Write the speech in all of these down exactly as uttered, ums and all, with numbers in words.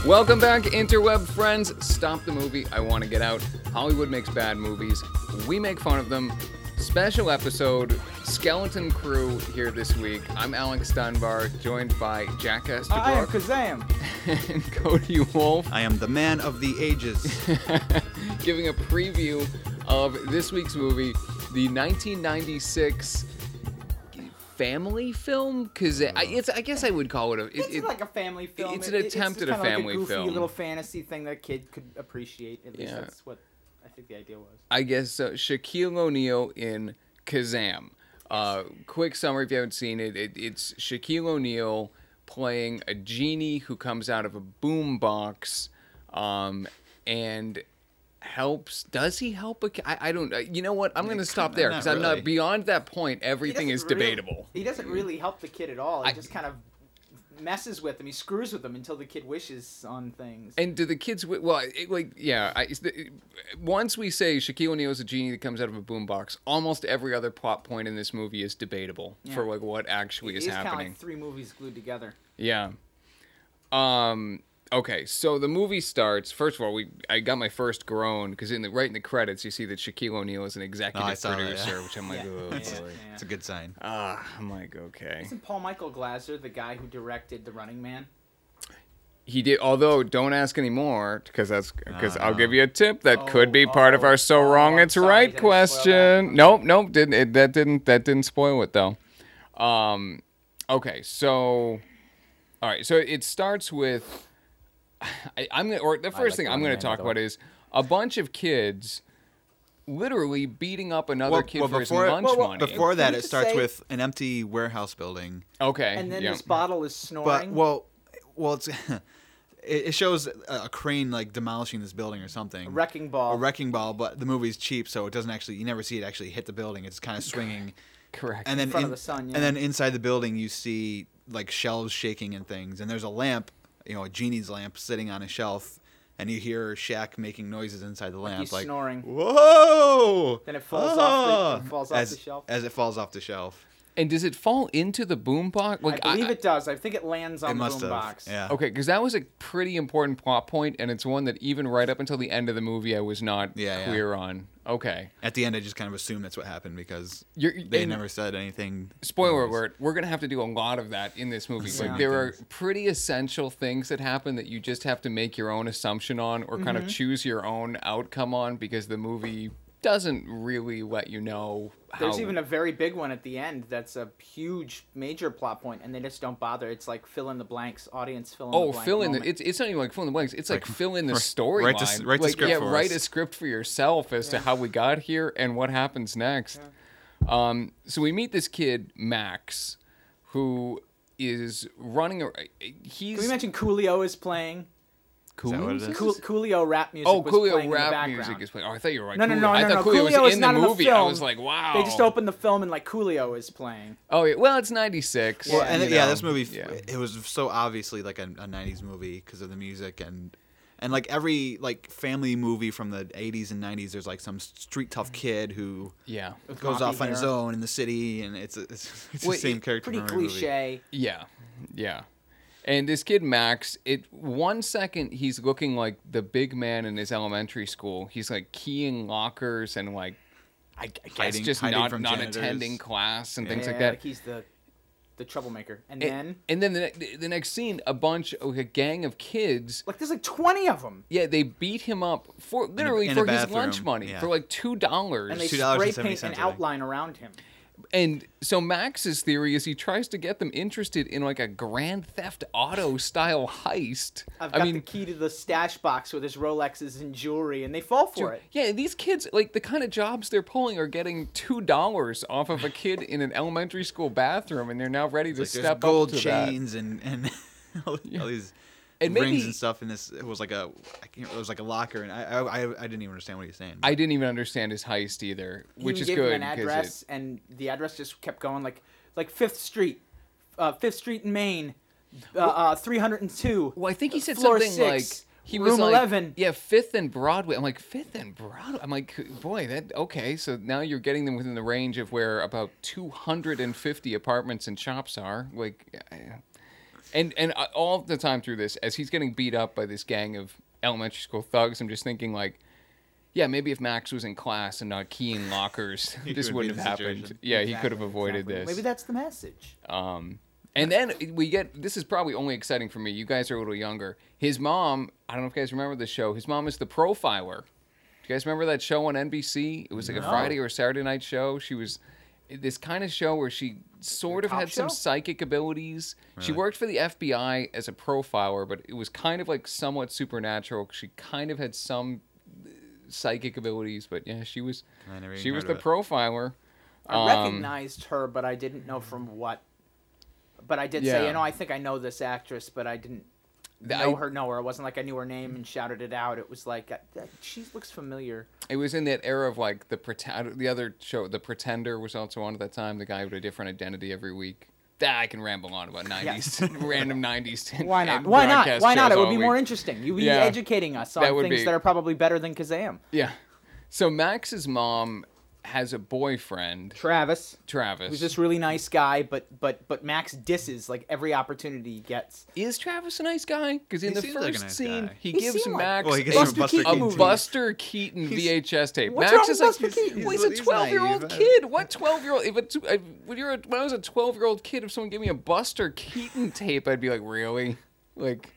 Welcome back, interweb friends. Stop the movie. I want to get out. Hollywood makes bad movies. We make fun of them. Special episode, Skeleton Crew here this week. I'm Alex Dunbar, joined by Jack Estabrook. I am Kazam. And Cody Wolf. I am the man of the ages. Giving a preview of this week's movie, the nineteen ninety-six family film, because I, it's I guess I would call it a. It, It's it, like a family film. it's an It- attempt just at a kinda family like a goofy film. little fantasy thing that a kid could appreciate. At least Yeah. that's what I think the idea was. I guess uh, Shaquille O'Neal in Kazam. Uh, quick summary if you haven't seen it, it. It's Shaquille O'Neal playing a genie who comes out of a boombox, um, and helps. Does he help a? ki- I, I don't. Uh, you know what? I'm going to stop there because not I'm really. not beyond that point. He Everything is doesn't really- debatable. he doesn't really help the kid at all. He I- just kind of messes with him. He screws with him until the kid wishes on things. And do the kids? wi- Well, it, like, yeah. I, it's the, once we say Shaquille O'Neal is a genie that comes out of a boombox, almost every other plot point in this movie is debatable for Yeah. like what actually is It's kind of happening. like three movies glued together. Yeah. Um. Okay. So the movie starts. First of all, we I got my first groan because in the right in the credits you see that Shaquille O'Neal is an executive Oh, I saw that, producer, yeah. which I'm like, Yeah. oh Yeah. boy. Yeah. It's a good sign. Ah, I'm like, okay. Isn't Paul Michael Glaser the guy who directed The Running Man? He did. Although, don't ask anymore because that's because I'll no. give you a tip that Oh, could be part of oh, our so oh, wrong I'm it's sorry, right did I spoil that? question. Nope, nope. Didn't it, that didn't that didn't spoil it though. Um. Okay. So. All right. So it starts with. I, I'm gonna, or the first like thing I'm Running going Man, to talk by the way. about is a bunch of kids, literally beating up another Well, kid well, for his before- lunch well, well, money. Before that, we it just starts say- with an empty warehouse building. Okay. And then yeah. this bottle is But snoring. well, well, it's it it shows a a crane like demolishing this building or something. a wrecking ball. A wrecking ball, but the movie's cheap, so it doesn't actually. You never see it actually hit the building. It's kind of swinging, Correct. and then front in, of the sun, yeah. and then inside the building you see like shelves shaking and things, and there's a lamp, you know, a genie's lamp sitting on a shelf, and you hear Shaq making noises inside the lamp, He's like snoring. whoa. Then it falls off the- Ah! it falls off as, the shelf. as it falls off the shelf. And does it fall into the boombox? Like I believe it does. I think it lands on It the must have. boombox. Yeah. Okay, because that was a pretty important plot point, and it's one that even right up until the end of the movie, I was not Yeah, yeah. clear on. Okay, At the end, I just kind of assumed that's what happened because You're- they and- never said anything. spoiler Anyways. alert: we're gonna have to do a lot of that in this movie. Yeah. Like there are pretty essential things that happen that you just have to make your own assumption on, or kind of choose your own outcome on, because the movie doesn't really let you know how. There's even a very big one at the end that's a huge major plot point, and they just don't bother. It's like fill in the blanks, audience fill in Oh, the blank fill in the. moment. It's, it's not even like fill in the blanks. It's like Like, fill in the write- storyline. write the s- write the like, script yeah, for write us. a script for yourself as to how we got here and what happens next. Um, so we meet this kid Max, who is running. A, he's Can we mention Coolio is playing? cool. Is that what it is? Cool, Coolio rap music Oh, was Coolio playing in the rap background. music is playing. Oh, I thought you were right. No, no, Coolio. no, I no, thought no. Coolio was Coolio is in not the in the movie. I film. was like, wow. They just opened the film and like Coolio is playing. Oh, yeah. Well, it's ninety-six. Well, Yeah, and you it- yeah, know. this movie, Yeah. it was so obviously like a, a nineties movie because of the music and and like every like family movie from the eighties and nineties. There's like some street tough kid who Yeah. With goes moppy off on his hair. own in the city, and it's it's, it's Wait, the same it- character. Pretty from every movie. cliche. Yeah, yeah. And this kid Max, it one second he's looking like the big man in his elementary school. He's like keying lockers and like, I, I guess Hiding- just hiding not from not janitors. attending class and things yeah, like that. he's the the troublemaker. And And, then and then the, ne- the next scene, a bunch, like a gang of kids. like there's like twenty of them, Yeah, they beat him up for literally in a for his bathroom, lunch money yeah. for like two dollars. and they two dollars spray and seventy paint an cents, I think. outline around him. And so Max's theory is he tries to get them interested in like a Grand Theft Auto style heist. I've I got mean, the key to the stash box with his Rolexes and jewelry, and they fall for it. yeah, these kids, like the kind of jobs they're pulling are getting two dollars off of a kid in an elementary school bathroom, and they're now ready to Like, there's step gold up to that. chains and and all, all these And rings maybe- and stuff. And this it was like a I can't, it was like a locker, and I I, I I didn't even understand what he was saying. I didn't even understand his heist either, He which even is gave good him an 'cause address, it, and the address just kept going like like Fifth Street, uh, Fifth Street in Maine, uh, uh, three hundred two. well, I think he said floor something six, like he was room like, eleven. yeah, Fifth and Broadway. I'm like Fifth and Broadway. I'm like, boy, that okay. So now you're getting them within the range of where about two hundred fifty apartments and shops are. Like, and and uh, all the time through this, as he's getting beat up by this gang of elementary school thugs, I'm just thinking like, yeah, maybe if Max was in class and not keying lockers, this wouldn't wouldn't be have the happened. situation. Yeah, he could have Exactly, avoided exactly. this. Maybe that's the message. Um, and then we get, this is probably only exciting for me. You guys are a little younger. His mom, I don't know if you guys remember the show. His mom is the profiler. Do you guys remember that show on N B C? It was like a No. Friday or Saturday night show. She was this kind of show where she sort of cop had some show? psychic abilities. She worked for the F B I as a profiler, but it was kind of like somewhat supernatural. She kind of had some psychic abilities, but yeah, she was I never even she was heard the of it. profiler. I Um, recognized her, but I didn't know from what. But I did say, Yeah. you know, I think I know this actress, but I didn't The- know I- her. Know her. It wasn't like I knew her name and shouted it out. It was like, uh, uh, she looks familiar. It was in that era of like the pretend. The other show, The Pretender, was also on at that time. The guy with a different identity every week. That I can ramble on about nineties, random nineties. Why not? and Why not? broadcast Why not? shows It would all be week. more interesting. You'd be Yeah. educating us on That would things be- that are probably better than Kazam. Yeah. So Max's mom has a boyfriend, Travis, Travis. who's this really nice guy, but but but Max disses like every opportunity he gets. Is Travis a nice guy? Because in He the seems first like a nice scene, guy. he, He gives seemed like- Max Well, he gives a, him Buster Buster Keaton a Keaton. movie. Buster Keaton V H S tape. What's Max wrong is with like, Buster Keaton? well, he's He's- a he's twelve-year-old naive. kid. What twelve-year-old? If it's I, when you're a, when I was a twelve-year-old kid, if someone gave me a Buster Keaton tape, I'd be like, really? Like,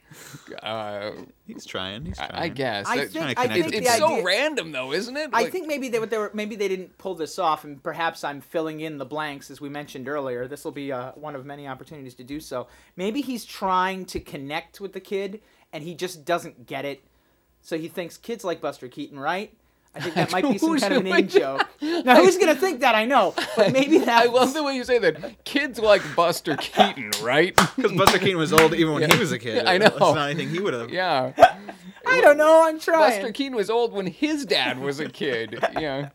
uh, He's trying. He's trying. I, I guess. I That- think, trying to I connect think it, the it's the so idea, random, though, isn't it? I Like- think maybe they they were maybe they didn't pull this off, and perhaps I'm filling in the blanks as we mentioned earlier. This will be uh, one of many opportunities to do so. Maybe he's trying to connect with the kid, and he just doesn't get it. So he thinks kids like Buster Keaton, right? I think that might be some Who's kind of an doing in joke. Now, who's gonna think that? I know, but maybe that. I love the way you say that. Kids like Buster Keaton, right? Because Buster Keaton was old even when Yeah. he was a kid. I know. It's not anything he would have. Yeah. I don't know. I'm trying. Buster Keaton was old when his dad was a kid. Yeah.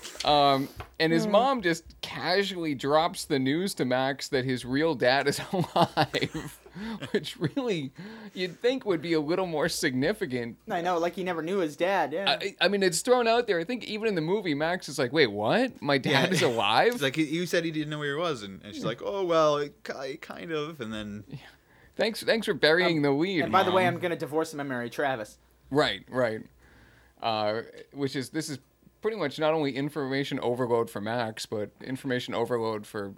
Um, and his mom just casually drops the news to Max that his real dad is alive, which really you'd think would be a little more significant. I know, like he never knew his dad. Yeah. I, I mean, it's thrown out there. I think even in the movie, Max is like, wait, what? My dad Yeah. is alive? It's like, you said he didn't know where he was. And, and she's like, oh, well, it, ki- kind of. And then. Thanks thanks for burying the lead, and by the way, Mom. I'm gonna divorce him and marry Travis. Right, right. Uh, which is, this is pretty much not only information overload for Max, but information overload for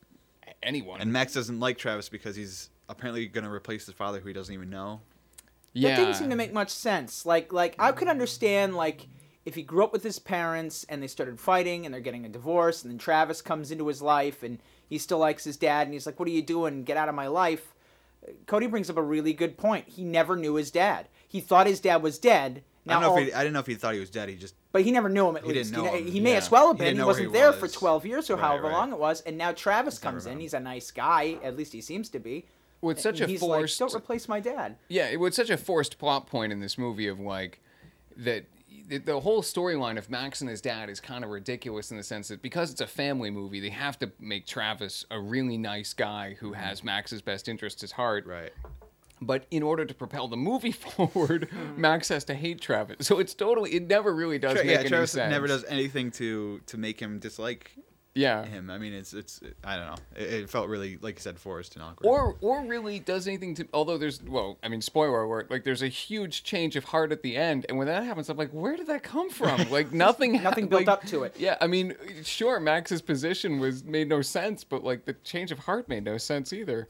anyone. And Max doesn't like Travis because he's apparently going to replace his father who he doesn't even know. yeah. That didn't seem to make much sense. Like, like I could understand, like, if he grew up with his parents and they started fighting and they're getting a divorce, and then Travis comes into his life and he still likes his dad and he's like, "What are you doing? Get out of my life." Cody brings up a really good point. He never knew his dad. He thought his dad was dead. I don't know all- if he, I didn't know if he thought he was dead. He just. But he never knew him at He least. didn't know he, him, he may yeah. as well have He been. didn't He, know where wasn't he there for was. twelve years or Right, however right. long it was. And now Travis Never comes in. know. He's a nice guy. At least he seems to be. Well, it's such And a he's forced. like, "Don't replace my dad." Yeah, it was such a forced plot point in this movie of like that the, the whole storyline of Max and his dad is kind of ridiculous in the sense that because it's a family movie, they have to make Travis a really nice guy who has Max's best interest at heart. Right. But in order to propel the movie forward, Max has to hate Travis. So it's totally, it never really does Tra- make yeah, any Travis sense. never does anything to to make him dislike Yeah. him. I mean, it's it's I don't know. It, it felt really, like you said, forced and awkward. Or or really does anything to, although there's, well, I mean, spoiler alert, like there's a huge change of heart at the end. And when that happens, I'm like, where did that come from? Like nothing. ha- Nothing built like, up to it. Yeah, I mean, sure, Max's position was made no sense, but like the change of heart made no sense either.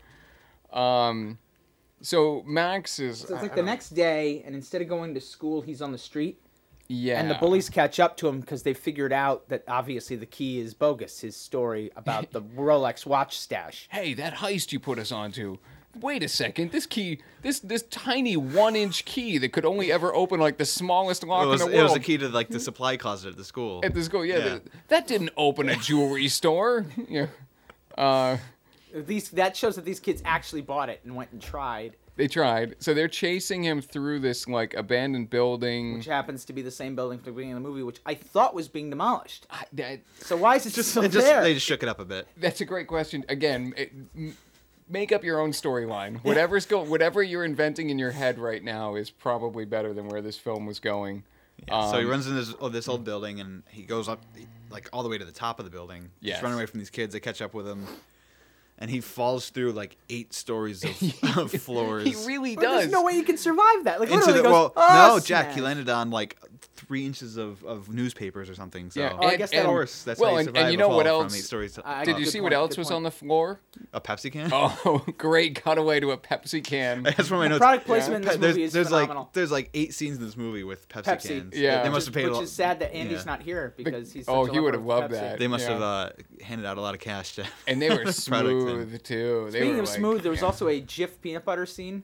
Um, so Max is. So it's I- like I the don't- next day, and instead of going to school, he's on the street. Yeah. And the bullies catch up to him because they figured out that obviously the key is bogus. His story about the Rolex watch stash. Hey, that heist you put us onto. Wait a second. This key, this this tiny one-inch key that could only ever open like the smallest lock it was, in the it world. was a key to like the supply closet at the school. At the school, yeah, Yeah. That, that didn't open a jewelry store. Yeah. Uh, These that shows that these kids actually bought it and went and tried, they tried. So they're chasing him through this like abandoned building. which happens to be the same building from the beginning of the movie, which I thought was being demolished. I- that, So why is it just, still it just there? they just shook it up a bit. that's a great question. Again, it, m- make up your own storyline. Whatever's go, whatever you're inventing in your head right now is probably better than where this film was going. Yeah, so he Um, runs in this oh, this old building and he goes up like all the way to the top of the building. Yes. He's running away from these kids. They catch up with him, and he falls through like eight stories of, of floors. He really But does. there's no way you can survive that. Like into literally the goes, well, "Oh, no, Jack. He smash." landed on like three inches of, of newspapers or something. So Yeah, Oh, I and- guess and- that'll- of course, that's well, how you and- survive and you a know fall what from else- eight stories to- I- Did up. you Good see point, what else good was point. on the floor? A Pepsi can? Oh, great cutaway to a Pepsi can. That's from my The notes. product placement Pe- in this movie there's, is there's phenomenal. like there's like eight scenes in this movie with Pepsi, Pepsi. cans. Yeah. they Which must is- have paid. Which a lot. is sad that Andy's yeah. not here because he's. Oh, such a he would lover have of loved Pepsi. that. They must Yeah. have uh, handed out a lot of cash to. And they were product smooth thing. too. They Speaking were of like, smooth, there was yeah. also a Jif peanut butter scene.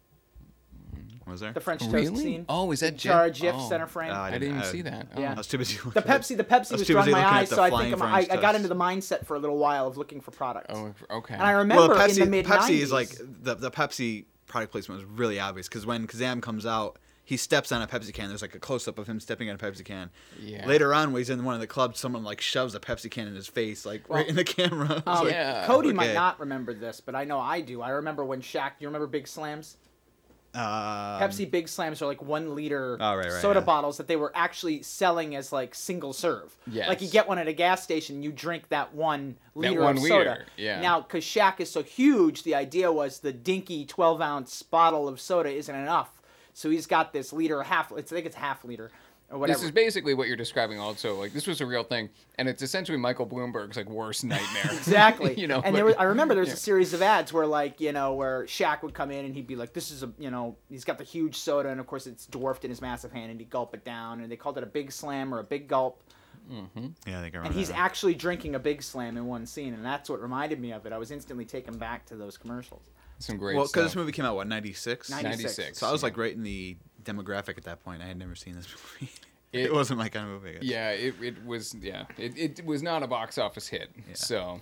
Was there? The French toast Really? scene. Oh, is that Jar Jif? Jif Oh. center frame. Oh, I didn't even see that. Yeah. I was too busy. The looking at- Pepsi, the Pepsi I was was too drawing busy my looking eye, at the so I flying think I'm, I, I French got toast. into the mindset for a little while of looking for products. Oh, okay. And I remember Well, Pepsi, in the mid Pepsi nineties, is like the the Pepsi product placement was really obvious because when Kazam comes out, he steps on a Pepsi can. There's like a close up of him stepping on a Pepsi can. Yeah. Later on, when he's in one of the clubs, someone like shoves a Pepsi can in his face, like right in the camera. It's Um, like, Yeah. Cody might okay. not remember this, but I know I do. I remember when Shaq. You remember Big Slams? um, Pepsi Big Slams are like one liter Oh, right, right, soda yeah. bottles that they were actually selling as like single serve. Yes. Like you get one at a gas station, you drink that one liter one of liter, soda. yeah. Now, because Shaq is so huge, the idea was the dinky twelve ounce bottle of soda isn't enough. So he's got this liter, half. It's, I think it's half liter or whatever. This is basically what you're describing. Also, like this was a real thing, and it's essentially Michael Bloomberg's like worst nightmare. Exactly. you know, and but- there was, I remember there was yeah. a series of ads where, like, you know, where Shaq would come in and he'd be like, "This is a, you know, he's got the huge soda, and of course it's dwarfed in his massive hand, and he'd gulp it down, and they called it a big slam or a big gulp, yeah, I think I remember. and he's that. actually drinking a big slam in one scene, and that's what reminded me of it. I was instantly taken back to those commercials. Some great well, because this stuff. movie came out what ninety-six. ninety-six. So I was like right in the demographic at that point. I had never seen this movie. It, It- wasn't my kind of movie. I guess. Yeah, it, it was. Yeah, it, it was not a box office hit. So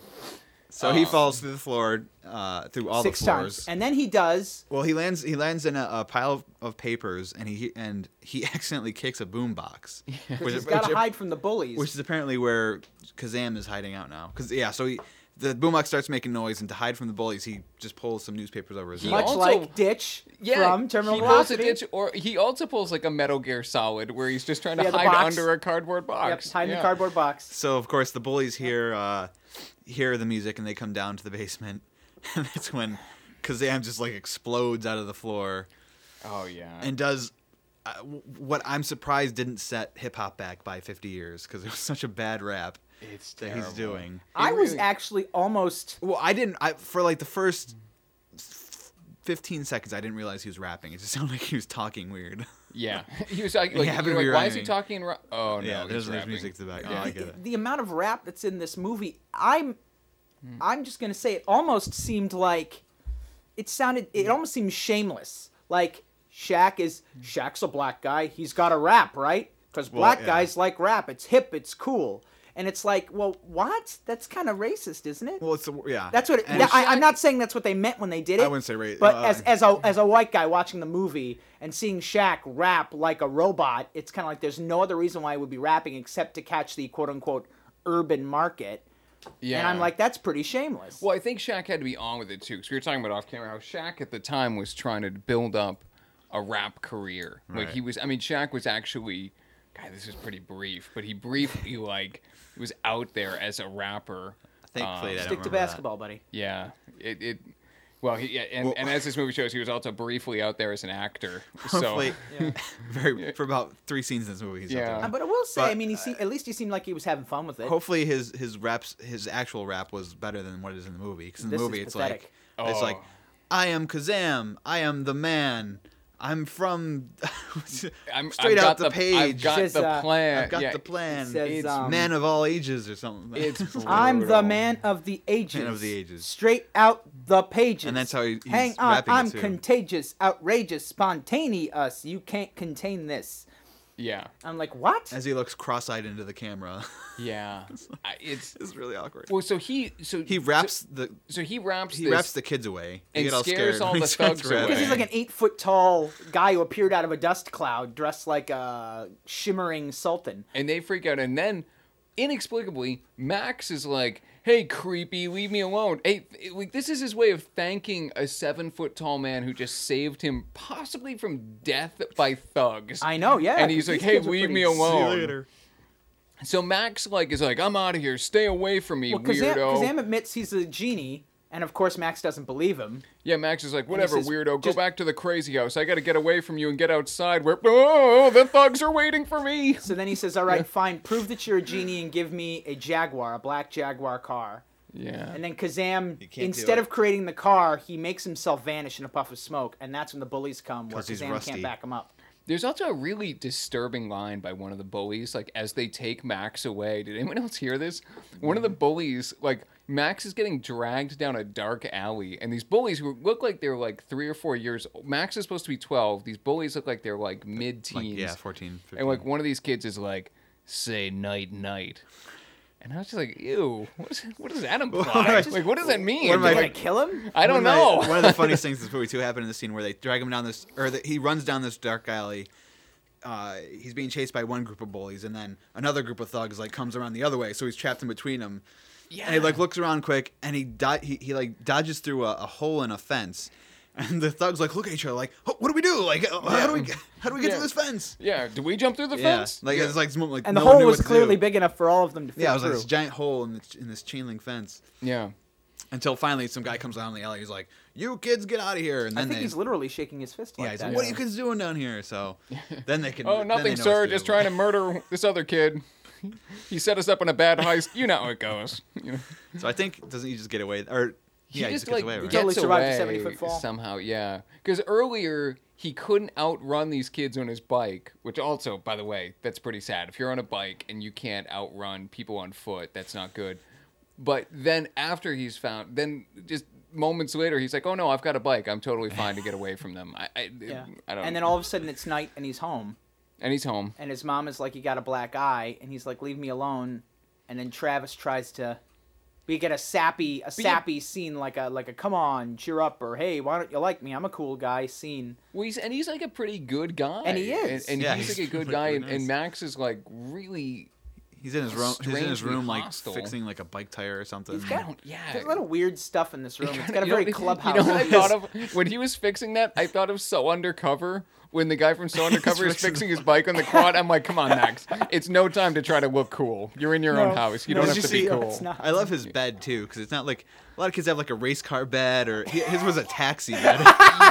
So he Oh. falls through the floor, uh, through all Six the floors. times, and then he does. Well, he lands. He lands in a, a pile of, of papers, and he and he accidentally kicks a boombox, which, He's is- got to which- hide from the bullies. which is apparently where Kazam is hiding out now. Because yeah, so he, the boombox starts making noise, and to hide from the bullies, he just pulls some newspapers over his He head. much also- like Ditch yeah, from Terminal he pulls a Velocity. ditch, or he also pulls like a Metal Gear Solid, where he's just trying to Yeah, the hide box. under a cardboard Yep, box. hide in yeah. the cardboard box. So of course the bullies hear uh, hear the music, and they come down to the basement, and that's when Kazam just like explodes out of the floor Oh yeah. and does. Uh, w- what I'm surprised didn't set hip hop back by fifty years because it was such a bad rap it's that terrible. he's doing. I It was really- actually almost. Well, I didn't. I for like the first fifteen seconds, I didn't realize he was rapping. It just sounded like he was talking weird. Yeah, he was like, like, Yeah, you're but like why is he rhyming. talking? In ra- oh no, yeah, he's there's, there's rapping. music to the back. Yeah. Oh, I get it. The amount of rap that's in this movie, I'm, I'm just gonna say it almost seemed like, it sounded, it almost seemed shameless. Like Shaq is Shaq's a black guy. He's got to rap, right? Because Well, black yeah. guys like rap. It's hip. It's cool. And it's like, well, what? That's kind of racist, isn't it? Well, it's a, yeah. That's what. It, And that- I, Shaq- I'm not saying that's what they meant when they did it. I wouldn't say ra- But uh, as as a as a white guy watching the movie and seeing Shaq rap like a robot, it's kind of like there's no other reason why he would be rapping except to catch the quote unquote urban market. Yeah. And I'm like, that's pretty shameless. Well, I think Shaq had to be on with it too, because we were talking about off camera how Shaq at the time was trying to build up a rap career. Like Right. he was, I mean, Shaq was actually, God, this is pretty brief, but he briefly like was out there as a rapper. Thankfully, Um, I don't Stick to remember that. basketball, buddy. Yeah, it. it well, he, yeah, and, Well- and as this movie shows, he was also briefly out there as an actor. So Hopefully, very for about three scenes in this movie. He's Yeah. out Uh, there. But I will say, But, I mean, he seemed, at least he seemed like he was having fun with it. Hopefully, his his raps, his actual rap was better than what is in the movie. Because in the This is movie, it's pathetic. like it's Oh. like, I am Kazam. I am the man. I'm from I'm, straight I've out got the, the page. I've got Says, the uh, plan. I've got yeah, the plan. It says, It's um, Man of all ages or something. It's I'm the brutal. man of the ages. Man of the ages. Straight out the pages. And that's how he- he's Hang on, rapping it, I'm too. contagious, outrageous, spontaneous. You can't contain this. Yeah, I'm like, what? As he looks cross-eyed into the camera. yeah. I- it's It's really awkward. well. So he so He raps the So, so he raps. he this, raps the kids away. They and get all scares scared all when the he starts thugs away. rapping. Because he's like an eight foot tall guy who appeared out of a dust cloud, dressed like a shimmering sultan. and they freak out, and then inexplicably Max is like, "Hey, creepy, leave me alone." Hey, like this is his way of thanking a seven foot tall man who just saved him, possibly from death by thugs. I know, yeah. And he's 'cause like, these "Hey, kids are leave pretty- me See you alone." later. So Max like is like, "I'm out of here. Stay away from me, Well, Kazam, weirdo." Kazam admits he's a genie, And of course, Max doesn't believe him. Yeah, Max is like, whatever, says, weirdo, go "Just- back to the crazy house. I got to get away from you and get outside where, oh, the thugs are waiting for me. So then he says, all right, fine, prove that you're a genie and give me a Jaguar, a black Jaguar car. Yeah. And then Kazam, You can't do instead it. of creating the car, he makes himself vanish in a puff of smoke. And that's when the bullies come, where 'Cause he's Kazam rusty. can't back him up. There's also a really disturbing line by one of the bullies, like, as they take Max away. Did anyone else hear this? One of the bullies, like, Max is getting dragged down a dark alley, and these bullies who look like they're, like, three or four years old. Max is supposed to be twelve. These bullies look like they're, like, mid-teens. Like, yeah, fourteen, fifteen. And, like, one of these kids is like, say night-night. And I was just like, ew, what, is, what does that imply? Like, what does that mean? One of my- They're Like, gonna kill him? I don't one of know. my- one of the funniest things in this movie too happened in the scene where they drag him down this, or the, he runs down this dark alley. Uh, he's being chased by one group of bullies, and then another group of thugs like comes around the other way, so he's trapped in between them. Yeah. And he like looks around quick, and he di- he, he like dodges through a, a hole in a fence, and the thugs like look at each other like, oh, what do we do? Like, uh, how do we how do we get Yeah. through this fence? Yeah, do we jump through the Yeah, fence? like Yeah. it's like, some- like And the no one hole knew was what to clearly do. big enough for all of them to fit Yeah, it was through. like this giant hole in this, in this chain link fence. Yeah. Until finally some guy comes down the alley. He's like, "You kids get out of here!" And I then think they, he's literally shaking his fist yeah, like he's that. like, "What are you kids doing down here?" So then they can. Oh, then nothing, they know sir. what to Just do. trying to murder this other kid. He set us up on a bad heist. You know how it goes. You know? So I think doesn't he just get away? Or He yeah, he just, just like gets away, right? gets Totally survived the away seventy-foot fall. somehow. Yeah, because earlier he couldn't outrun these kids on his bike, which also, by the way, that's pretty sad. If you're on a bike and you can't outrun people on foot, that's not good. But then after he's found, then just moments later, he's like, "Oh no, I've got a bike. I'm totally fine to get away from them." I, I, Yeah. I don't. And then all of a sudden it's night and he's home. and he's home. And his mom is like, you got a black eye. And he's like, leave me alone. And then Travis tries to... We get a sappy, a sappy scene, like a, like a, come on, cheer up, or hey, why don't you like me? I'm a cool guy scene. Well, he's, and he's like a pretty good guy. And he is. And, and Yeah, he's, he's like a good really guy. really And, and nice. Max is like really. He's in his room. He's in his strangely room, like hostile. fixing like a bike tire or something. He's I got- don't. Yeah. There's a lot of weird stuff in this room. It's got a You know- very clubhouse. You know what I vibe. thought of when he was fixing that? I thought of So Undercover. When the guy from So Undercover is fixing- fixing his bike on the quad, I'm like, come on, Max. It's no time to try to look cool. You're in your No, own house. You no, don't have did to you be see- cool. It's not. I love his bed too, because it's not like a lot of kids have like a race car bed, or he, his was a taxi bed.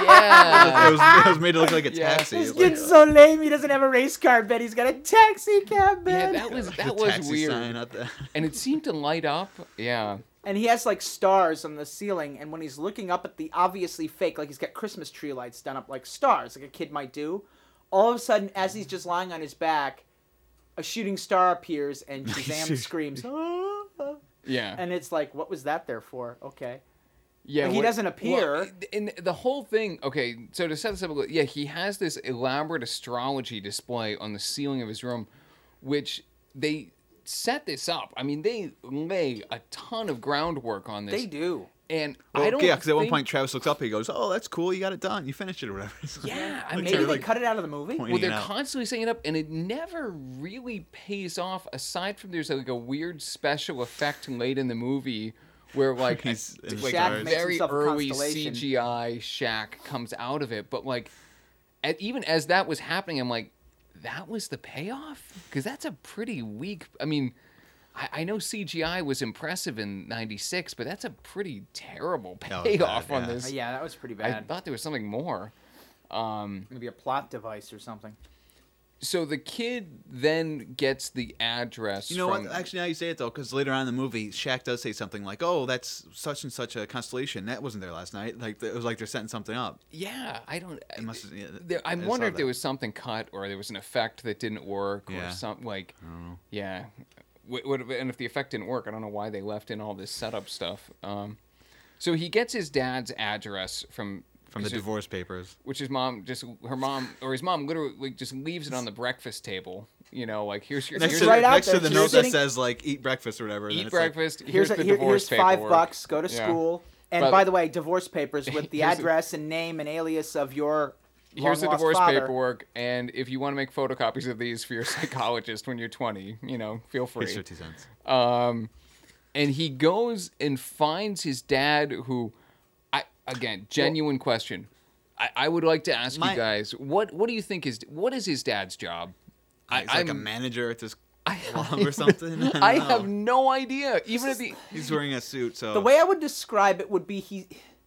Yeah. it, was, it was made to look like a Yeah. taxi. This It's like kid's so lame. He doesn't have a race car bed. He's got a taxi cab Yeah, bed. that was a that was taxi sign weird. out there. And it seemed to light up. Yeah. And he has like stars on the ceiling, and when he's looking up at the obviously fake, like he's got Christmas tree lights done up like stars, like a kid might do. All of a sudden, as he's just lying on his back, a shooting star appears, and Shazam screams, "Ah!" Yeah. and it's like, what was that there for? Okay. Yeah, And he what- doesn't appear. Well, and the whole thing. Okay, so to set this up, a little- yeah, he has this elaborate astrology display on the ceiling of his room, which they set this up. I mean, they lay a ton of groundwork on this. They do. And Well, I don't. yeah, because at one think- point Travis looks up, he goes, "Oh, that's cool. You got it done. You finished it or whatever." Yeah, I Like, mean, Maybe they're, they like, cut it out of the movie. pointing well, they're it out. constantly setting it up, and it never really pays off. Aside from there's like a weird special effect late in the movie where like a, He's in the like Shaq a stars. makes very himself a early constellation. C G I Shaq comes out of it, but like, at, even as that was happening, I'm like, that was the payoff because that's a pretty weak. I mean. I I know C G I was impressive in ninety-six, but that's a pretty terrible That was payoff bad, on yeah. this. Yeah, that was pretty I bad. thought there was something more. Um, Maybe a plot device or something. so the kid then gets the address. You know from, what? Actually, now you say it though, because later on in the movie, Shaq does say something like, "Oh, that's such and such a constellation. That wasn't there last night." Like it was like they're setting something up. Yeah, I don't. It must. Yeah, There, I I wonder saw if there that. was something cut or there was an effect that didn't work or Yeah. something like. I don't know. Yeah, Wh- what, and if the effect didn't work, I don't know why they left in all this setup stuff. Um, so he gets his dad's address from From the his- divorce papers. which his mom just her mom or his mom literally like, just leaves it on the breakfast table. You know, like here's your Next here's to, your- right out next there. to the She's note that sitting- says like "eat breakfast" or whatever. and then eat it's like, breakfast. Here's here's a, the here, divorce here's five paperwork. bucks. Go to Yeah. school. And But- by the way, divorce papers with the Here's the- address and name and alias of your Here's the long-lost divorce father. paperwork, and if you want to make photocopies of these for your psychologist when you're twenty, you know, feel free. Here's fifty cents. Um, and he goes and finds his dad, who, I again, genuine question. I, I would like to ask My- you guys, what what do you think is what is his dad's job? I, He's like a I'm- manager at this. glove or something. I, don't I know. have no idea. Even at the He's wearing a suit, so The way I would describe it would be he.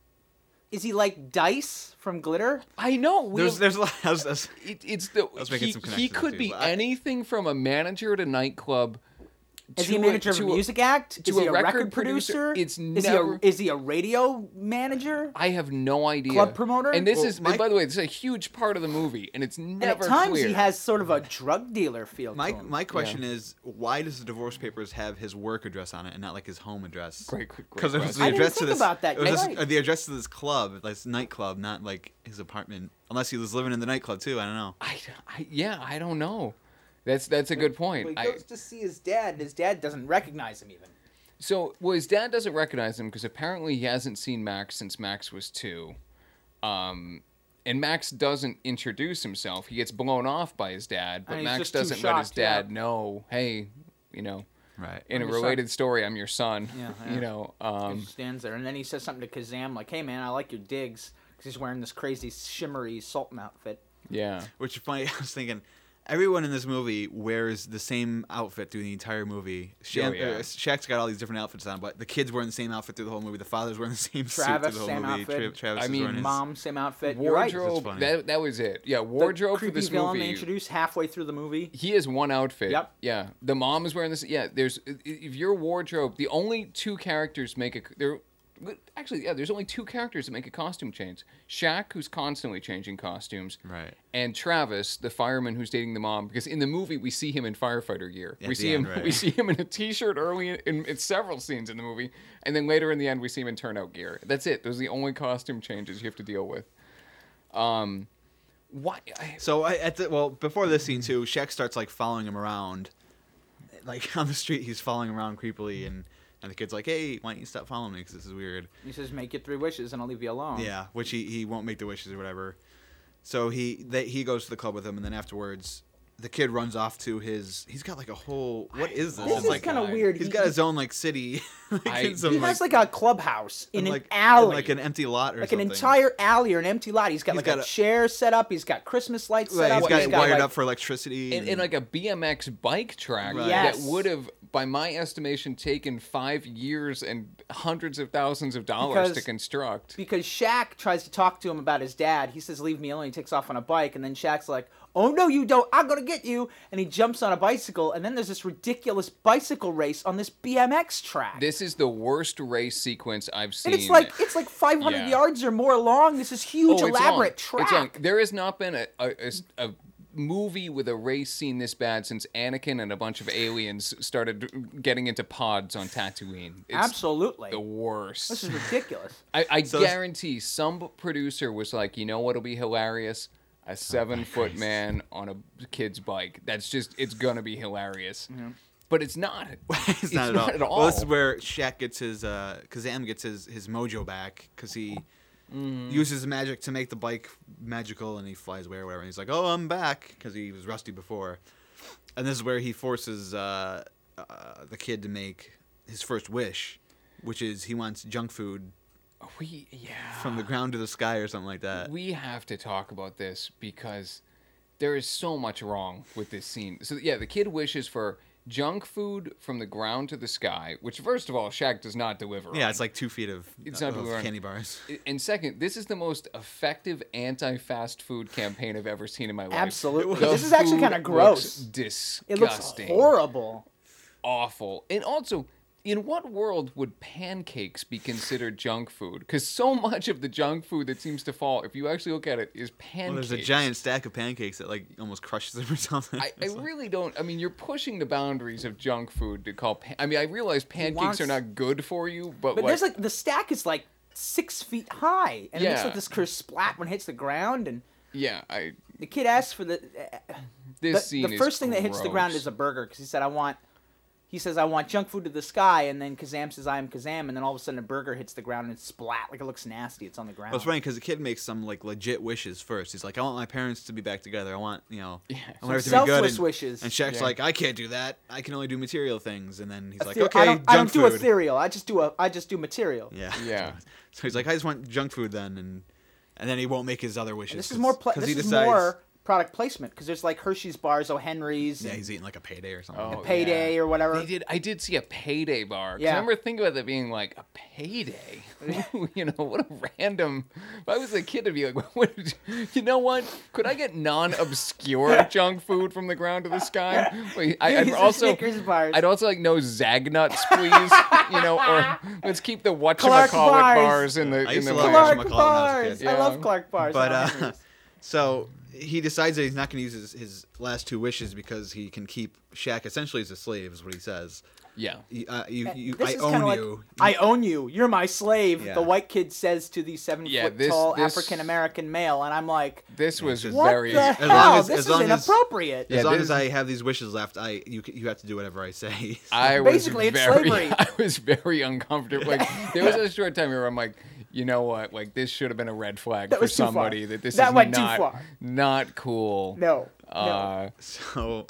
Is he like Dice from Glitter? I know we there's have- there's a lot. I was, I was, it, it's the was making he, some he connections could too, be but I- anything from a manager at a nightclub. Is to he a manager of a to music act? to Is he a a record record producer? producer? It's is never- he a, is he a radio manager? I have no idea. Club promoter? And this Well, is, my- and by the way, this is a huge part of the movie, and it's And never at times clear. he has sort of a drug dealer feel my to him. my question is, why does the divorce papers have his work address on it and not like his home address? Great, great, great Because it was question. the I didn't address to think this. about that. It was You're this- right. uh, the address to this club, this nightclub, not like his apartment. Unless he was living in the nightclub too. I don't know. I, I, yeah, I don't know. That's that's a good point. Well, he I, goes to see his dad, and his dad doesn't recognize him even. so, well, his dad doesn't recognize him because apparently he hasn't seen Max since Max was two. Um, and Max doesn't introduce himself. He gets blown off by his dad, but And he's Max just too doesn't let his shocked, yeah. dad know, hey, you know, Right. in a I'm your son. related story, I'm your son. Yeah, yeah. You know, He um, just stands there, and then he says something to Kazam like, "Hey man, I like your digs," because he's wearing this crazy shimmery Sultan outfit. yeah. Which is funny. I was thinking, everyone in this movie wears the same outfit through the entire movie. Shaq, Oh, yeah. uh, Shaq's got all these different outfits on, but the kid's wearing the same outfit through the whole movie. The father's wearing the same suit Travis, through the whole same movie. outfit. Tra- Travis I is mean, wearing his, Mom, same outfit. You're right. Wardrobe, funny. that, that was it. Yeah, The wardrobe for creepy this villain they movie. introduced halfway through the movie. He has one outfit. Yep. Yeah. The mom is wearing this. Yeah. There's if your wardrobe, the only two characters make a there. Actually, yeah. There's only two characters that make a costume change. Shaq, who's constantly changing costumes, Right. and Travis, the fireman who's dating the mom. Because in the movie we see him in firefighter gear. At we the see end, him. right. We see him in a t-shirt early in, in, in several scenes in the movie, and then later in the end we see him in turnout gear. That's it. Those are the only costume changes you have to deal with. Um, why? I, So I, at the well before this scene too, Shaq starts like following him around, like on the street. He's following him around creepily, and and the kid's like, "Hey, why don't you stop following me? Because this is weird." He says, "Make your three wishes, and I'll leave you alone." Yeah, which he, he won't make the wishes or whatever. So he they, he goes to the club with him, and then afterwards, the kid runs off to his. He's got like a whole. What is this? This It's is like kind of God. weird. he's He- got his own like city. like, I- in some, He has like a clubhouse in in, an like, alley, in, like an empty lot or like something. an entire alley or an empty lot. He's got He's like got a, a- chair set up. He's got Christmas lights Right, set up. he's got he's it got, wired like, up for electricity. in, in like a B M X bike track Right. Yes. that would have, by my estimation, taken five years and hundreds of thousands of dollars to Because- construct. because Shaq tries to talk to him about his dad. He says, "Leave me alone." He takes off on a bike, and then Shaq's like, "Oh no, you don't! I'm gonna get you!" And he jumps on a bicycle, and then there's this ridiculous bicycle race on this B M X track. This is the worst race sequence I've seen. and it's like it's like five hundred Yeah. yards or more long. This is huge, Oh, it's elaborate long. track. It's long. There has not been a, a, a s- a movie with a race scene this bad since Anakin and a bunch of aliens started getting into pods on Tatooine. It's Absolutely, the worst. this is ridiculous. I, I So it's- guarantee some producer was like, you know what'll be hilarious? A seven foot man on a kid's bike. That's just, it's gonna be hilarious. But it's not. it's, not, at, all. at all. Well, this is where Shaq gets his, uh, Kazam gets his, his mojo back because he Mm-hmm. uses magic to make the bike magical, and he flies away or whatever. And he's like, "Oh, I'm back," because he was rusty before. And this is where he forces uh, uh, the kid to make his first wish, which is he wants junk food we, yeah. from the ground to the sky or something like that. We have to talk about this because there is so much wrong with this scene. So yeah, the kid wishes for junk food from the ground to the sky, which first of all, Shaq does not deliver. Yeah, on. it's like two feet of, It's not of delivering. candy bars. And second, this is the most effective anti-fast food campaign I've ever seen in my life. Absolutely. The This is actually food kinda gross. looks It looks disgusting. horrible. Awful. And also, in what world would pancakes be considered junk food? Because so much of the junk food that seems to fall, if you actually look at it, is Well, pancakes. there's a giant stack of pancakes that like almost crushes them or something. I, I It's like- really don't. I mean, you're pushing the boundaries of junk food to call. Pan- I mean, I realize pancakes wants- are not good for you, but, But like, there's like the stack is like six feet high, and it makes Yeah. like this crisp splat when it hits the ground. And yeah, I the kid asks for the uh, this the, scene the is first thing that hits the ground gross. is a burger because he said, "I want." He says, "I want junk food to the sky," and then Kazam says, "I am Kazam," and then all of a sudden a burger hits the ground and it's splat, like it looks nasty. It's on the ground. Well, it's funny because the kid makes some like legit wishes first. He's like, "I want my parents to be back together. I want, you know, Yeah. I Some want everything to be good." selfless And, wishes. and Shaq's Yeah. like, "I can't do that. I can only do material things." And then he's like, Ether- "Okay, I don't, junk I don't do food." ethereal. I just do a. I just do material. Yeah, Yeah. So he's like, "I just want junk food then," and and then he won't make his other wishes. This is 'cause- more. Pla- 'cause this he is decides- more product placement because there's like Hershey's bars, O. Henry's, Yeah, and he's eating like a payday or something. Oh, Payday yeah. or whatever. They did. I did see a payday bar. 'Cause Yeah. I remember thinking about that being like a payday. You know, what a random. If I was a kid, I'd be like, what, you know what? Could I get non-obscure junk food from the ground to the sky? Wait, I, I'd These are also. Snickers bars. I'd also like no Zagnuts, please. You know, or let's keep the Clark whatchamacallit bars. bars in the I in used the to love van. Clark Clark whatchamacallit when I was a bars. kid. I Yeah. love Clark bars. But O. uh, Henry's. so he decides that he's not going to use his, his last two wishes because he can keep Shaq essentially as a slave, is what he says. Yeah. You, uh, you, you, This I is own kinda like, you. I own you. You're my slave. Yeah. The white kid says to the seven Yeah, foot this- tall this- African American male, and I'm like, This was just- what very. the As hell? long as- this as is long as- inappropriate. Yeah, as long this- as I have these wishes left, I you you have to do whatever I say. I was Basically, it's very, slavery. I was very uncomfortable. Like there was a short time where I'm like, you know what? Like this should have been a red flag That for was too far. somebody. That this That is went too not far. not cool. No, no. Uh, So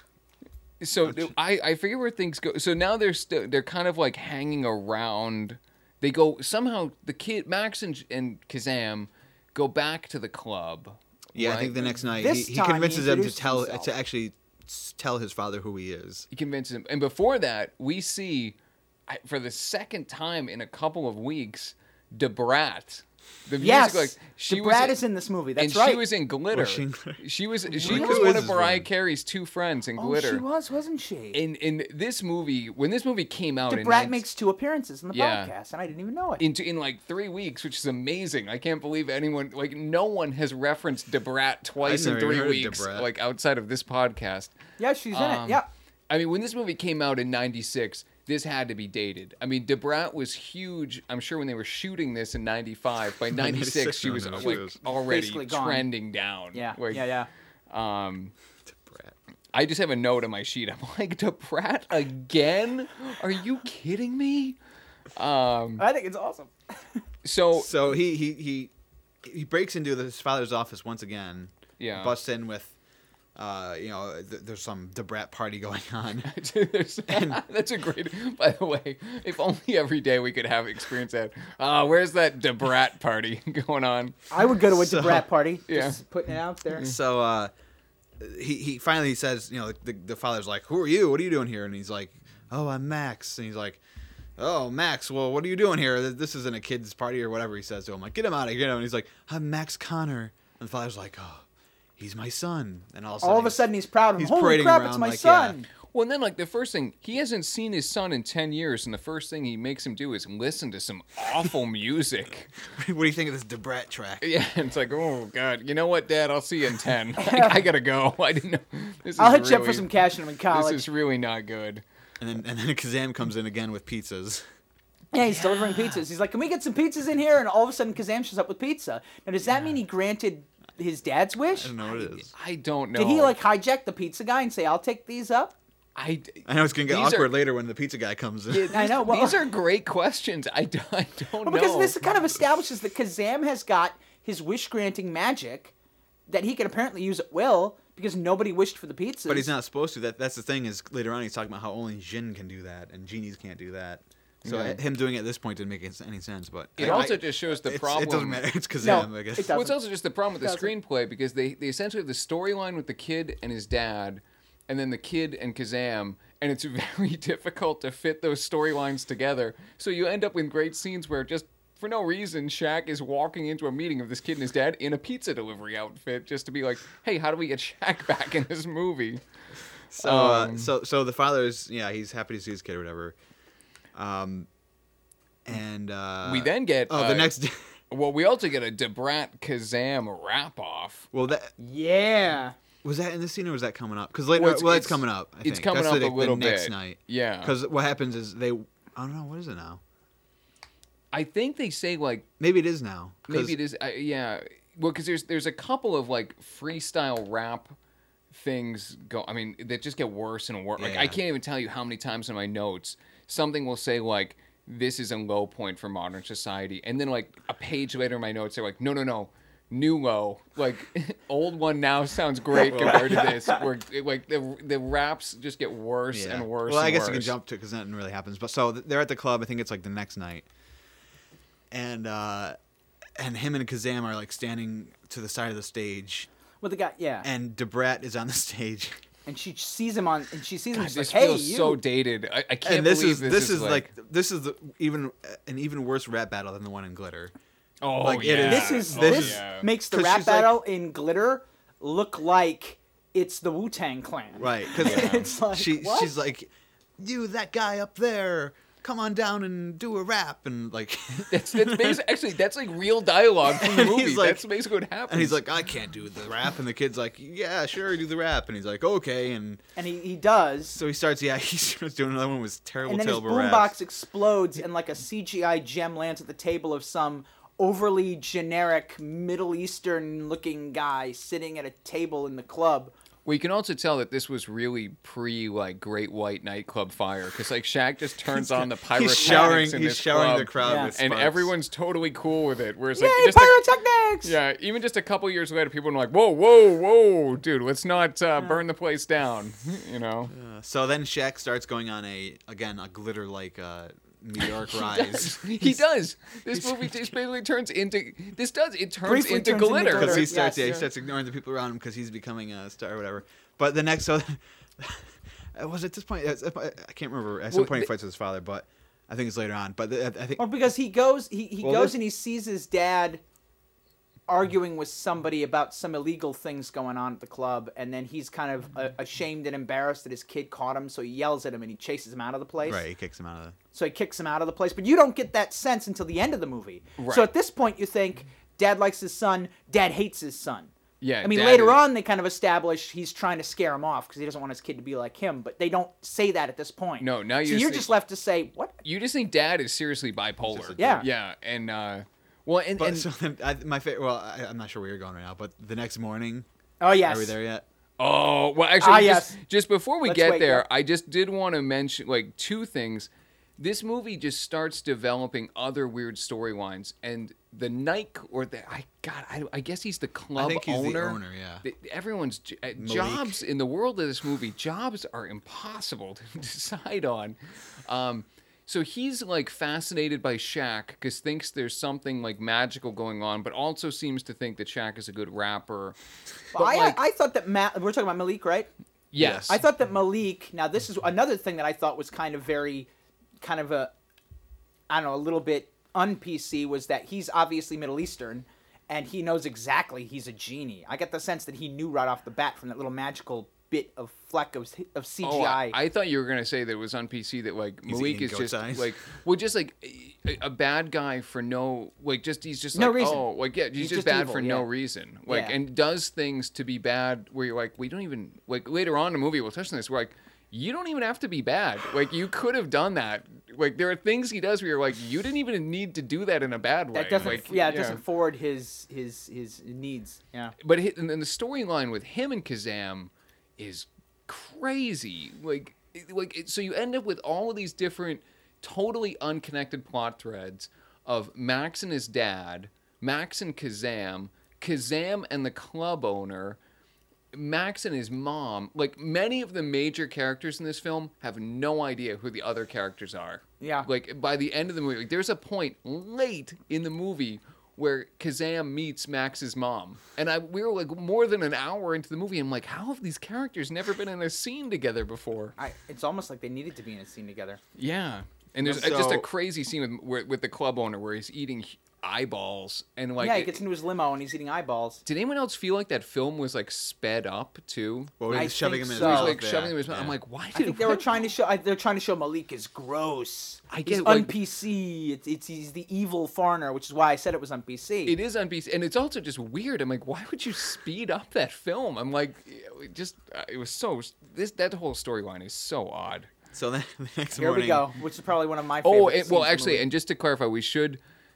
so I I forget where things go. So now they're still they're kind of like hanging around. They go somehow. The kid Max and and Kazam go back to the club. yeah, I right? think the next night This he, he time he convinces them to introduced tell himself. to actually s- tell his father who he is. He convinces him. And before that, we see, I- for the second time in a couple of weeks, Debrat. The music, Yes, like she the was, Brad is in this movie. That's and right. she was in Glitter. Was she in She was she Really? was Who one is of this Mariah woman? Carey's two friends in oh, Glitter. she was, wasn't she? In in this movie, when this movie came out, The in Brat nineteen makes two appearances in the Yeah. podcast, and I didn't even know it. in, in like three weeks, which is amazing. I can't believe anyone, like, no one has referenced Debrat twice in never even three heard of weeks, Debrat. like outside of this podcast. yeah, she's in Um, it. Yeah. I mean, when this movie came out in ninety-six, this had to be dated. I mean, Debrat was huge, I'm sure, when they were shooting this in ninety-five. By ninety-six, she was no, no, like she was already basically gone. trending down. Yeah, Like, yeah, yeah. Um, Brat. I just have a note on my sheet. I'm like, Debrat again? Are you kidding me? Um, I think it's awesome. so, So he he he he breaks into his father's office once again. Yeah. Busts in with, uh, you know, th- there's some Debrat party going on. There's- that's a great. By the way, if only every day we could have experience that. Uh, where's that Debrat party going on? I would go to a So- Brat party. Yeah. Just putting it out there. So uh, he he finally says, you know, the the father's like, "Who are you? What are you doing here?" And he's like, "Oh, I'm Max." And he's like, "Oh, Max. Well, what are you doing here? This isn't a kid's party or whatever." He says to him, like, "Get him out of here!" And he's like, "I'm Max Connor." And the father's like, "Oh, he's my son." And all of a sudden, All of a sudden, he's proud of him. he's Holy parading crap, it's around my like, son. Well, and then like the first thing, he hasn't seen his son in ten years, and the first thing he makes him do is listen to some awful music. what do you think of this Debrat track? Yeah, it's like, oh god, you know what, Dad? I'll see you in ten. I, I gotta go. I didn't know. This is I'll hit you up really- for some cash when I'm in college. This is really not good. And then and then Kazam comes in again with pizzas. Yeah, he's delivering pizzas. He's like, "Can we get some pizzas in here?" And all of a sudden, Kazam shows up with pizza. Now, does that mean he granted his dad's wish? I don't know what it is. I don't know. Did he like hijack the pizza guy and say, "I'll take these up"? I. I know it's gonna get These are- awkward later when the pizza guy comes in. I know. Well, These are great questions. I, do, I don't well, because know. this kind of establishes that Kazam has got his wish granting magic that he can apparently use at will because nobody wished for the pizzas. But he's not supposed to. That that's the thing is later on he's talking about how only Jin can do that and genies can't do that. So Yeah. him doing it at this point didn't make any sense. But It I- also I- just shows the it's- problem. It doesn't matter. It's No, Kazam, I guess. it Well, it's doesn't. also just the problem with the Doesn't. screenplay because they, they essentially have the storyline with the kid and his dad, and then the kid and Kazam, and it's very difficult to fit those storylines together. So you end up with great scenes where just for no reason, Shaq is walking into a meeting of this kid and his dad in a pizza delivery outfit just to be like, hey, how do we get Shaq back in this movie? So uh, Um, so so the father's yeah he's happy to see his kid or whatever. Um, and uh, we then get oh uh, the next day. well, we also get a Debrat Kazam wrap off. Well, that Yeah. was that in this scene or was that coming up? Because later, Well, well, it's- it's, it's- coming up. I it's think. coming That's up the, a little the next bit. night. Yeah. Because what happens is they. I don't know what is it now. I think they say like Maybe it is now. 'cause- maybe it is. Uh, yeah. Well, because there's there's a couple of like freestyle rap things go. I mean, that just get worse and worse. Like I Yeah. can't even tell you how many times in my notes something will say like, "This is a low point for modern society," and then like a page later in my notes they're like, "No, no, no." New low, like old one now sounds great compared to this. Where like the the raps just get worse Yeah. and worse. Well, I and guess you can worse. jump to because nothing really happens. But so th- they're at the club. I think it's like the next night, and uh, and him and Kazam are like standing to the side of the stage. Well, the guy, yeah. and Debrat is on the stage. And she sees him on, and she sees him. God, She's this like, "Hey, feels you!" so dated. I, I can't And this believe is this, this is like, like this is the, even an even worse rap battle than the one in Glitter. oh like, yeah. it is- This is Oh, this yeah. makes the 'Cause rap she's like- battle in Glitter look like it's the Wu-Tang Clan. Right, because It's like, she what? she's like, you that guy up there, come on down and do a rap, and like, That's, that's basi- actually that's like real dialogue from the And movie. he's like- That's basically what happens. and he's like, I can't do the rap, and the kid's like, yeah, sure, do the rap, and he's like, okay, and And he, he does. so he starts, yeah, he starts doing another one with terrible, And then his terrible boombox raps. explodes and like a C G I gem lands at the table of some overly generic Middle Eastern looking guy sitting at a table in the club. Well, you can also tell that this was really pre like Great White Nightclub Fire, because like Shaq just turns on the pyrotechnics He's showering, in he's this showering club, the crowd Yeah. with and sparks. everyone's totally cool with it. Whereas Yay, like just a, pyrotechnics! yeah, even just a couple years later, people are like, "Whoa, whoa, whoa, dude, let's not uh, burn the place down," you know. Uh, so then Shaq starts going on a again a glitter like uh, meteoric rise. He does. This movie just basically turns into this. Does it turns Briefly into turns into glitter? Because he Yes, starts, yeah, he yeah. starts ignoring the people around him because he's becoming a star or whatever. But the next, so it was at this point. I can't remember. At some Well, point, he the- fights with his father, but I think it's later on. But the, I think Or because he goes, he, he Well, goes this- and he sees his dad arguing with somebody about some illegal things going on at the club, and then he's kind of uh, ashamed and embarrassed that his kid caught him, so he yells at him and he chases him out of the place. right, he kicks him out of the. So he kicks him out of the place, but you don't get that sense until the end of the movie. Right. So at this point, you think dad likes his son, dad hates his son. Yeah, I mean, Dad later is- on, they kind of establish he's trying to scare him off because he doesn't want his kid to be like him, but they don't say that at this point. No, now so you you're just just think- left to say, what? You just think Dad is seriously bipolar. Just a Yeah. Yeah, and uh, well, and, But and so then, I, my favorite. Well, I, I'm not sure where you're going right now, but the next morning, Oh, yes. are we there yet? oh, well, actually, Ah, just, yes. just before we Let's get wait, there, yeah. I just did want to mention like two things. This movie just starts developing other weird storylines, and the night or the I God, I, I guess he's the club I think he's owner. the owner. Yeah. The- Everyone's j- uh, Malik. jobs in the world of this movie. Jobs are impossible to decide on. Um, so he's like fascinated by Shaq because thinks there's something like magical going on, but also seems to think that Shaq is a good rapper. But, I, like, I thought that Matt, we're talking about Malik, right? yes, I thought that Malik, now this is another thing that I thought was kind of very, kind of a, I don't know, a little bit un-P C was that he's obviously Middle Eastern and he knows exactly he's a genie. I get the sense that he knew right off the bat from that little magical bit of fleck of, of C G I. Oh, I, I thought you were gonna say that it was on P C that like He's Malik eating is goat's just eyes. like well just like a, a bad guy for no like just he's just No like reason. oh like yeah he's, He's just, just bad evil, for no yeah. reason like Yeah. and does things to be bad where you're like we don't even like later on in the movie we'll touch on this we're like you don't even have to be bad like you could have done that like there are things he does where you're like you didn't even need to do that in a bad way that doesn't, like, yeah, it doesn't forward his his his needs. Yeah. but hi- and then the storyline with him and Kazam is crazy. Like, it- like it, so you end up with all of these different, totally unconnected plot threads of Max and his dad, Max and Kazam, Kazam and the club owner, Max and his mom. Like many of the major characters in this film have no idea who the other characters are. Yeah. Like by the end of the movie, like, there's a point late in the movie where Kazam meets Max's mom, and I we were like more than an hour into the movie. I'm like, how have these characters never been in a scene together before? I, it's almost like they needed to be in a scene together. Yeah, and there's uh, just a So- crazy scene with where- with the club owner where he's eating eyeballs and like. yeah, he it- gets into his limo and he's eating eyeballs. did anyone else feel like that film was like sped up too? Well, I he's shoving think him in so. his He was mouth. like yeah, shoving him in his mouth. yeah. I'm like, why I did think they why- were trying to show. I- They're trying to show Malik is gross. I He's get, like- un-P C. It's, it's he's the evil foreigner, which is why I said it was un-P C. It is on P C, and it's also just weird. I'm like, why would you speed up that film? I'm like, it just uh, it was so this that whole storyline is so odd. So then the next Here morning, we go, which is probably one of my favorite. Oh, it, scenes well, in the actually, movie. and just to clarify, we should,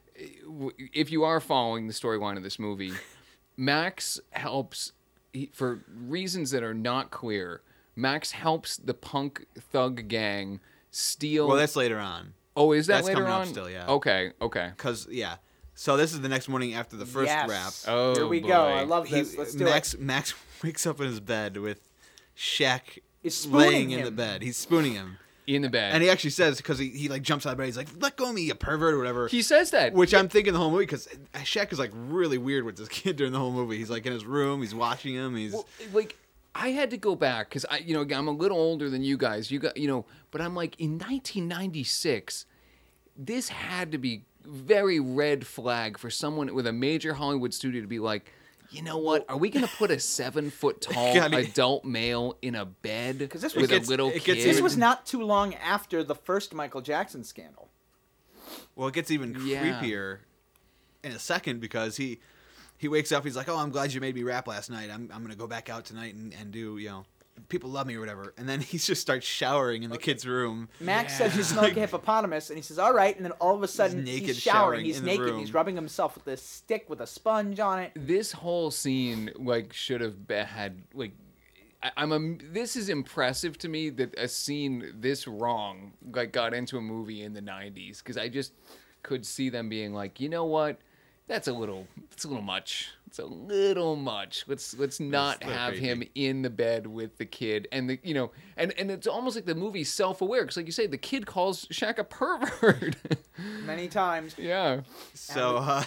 if you are following the storyline of this movie, Max helps he, for reasons that are not clear. Max helps the punk thug gang steal. Well, that's later on. oh, is that that's later coming up on? still, yeah. Okay, okay. Cause yeah, so this is the next morning after the first Yes. rap. Oh, Here we boy. go. I love He, this. Let's do Max it. Max wakes up in his bed with Shaq Is spooning laying in him. the bed. He's spooning him. In the bed. And he actually says, because he, he like jumps out of bed, he's like, let go of me, you pervert, or whatever. He says that. Which I'm thinking the whole movie, because Shaq is like really weird with this kid during the whole movie. He's like in his room, he's watching him, he's... Well, like, I had to go back, because, I, you know, I'm a little older than you guys. You got, you know, but I'm like, in nineteen ninety-six, this had to be very red flag for someone with a major Hollywood studio to be like, you know what? Are we gonna put a seven foot tall God, he- adult male in a bed this was- with It gets- a little it kid? gets This even- was not too long after the first Michael Jackson scandal. Well, it gets even Yeah. creepier in a second, because he he wakes up, he's like, oh, I'm glad you made me rap last night. I'm I'm gonna go back out tonight and, and do, you know, people love me or whatever. And then he just starts showering in the kid's room. Max Yeah. says you smell like a hippopotamus, and he says, all right. And then all of a sudden, he's, naked, showering. showering He's in the naked. room. He's rubbing himself with a stick with a sponge on it. This whole scene like should have be- had like I, I'm a this is impressive to me that a scene this wrong like got into a movie in the nineties, because I just could see them being like, you know what, that's a little it's a little much it's a little much let's let's not a little have creepy. him in the bed with the kid. And the you know and and it's almost like the movie's self-aware, because like you say, the kid calls Shaq a pervert. Many times. Yeah. So, uh,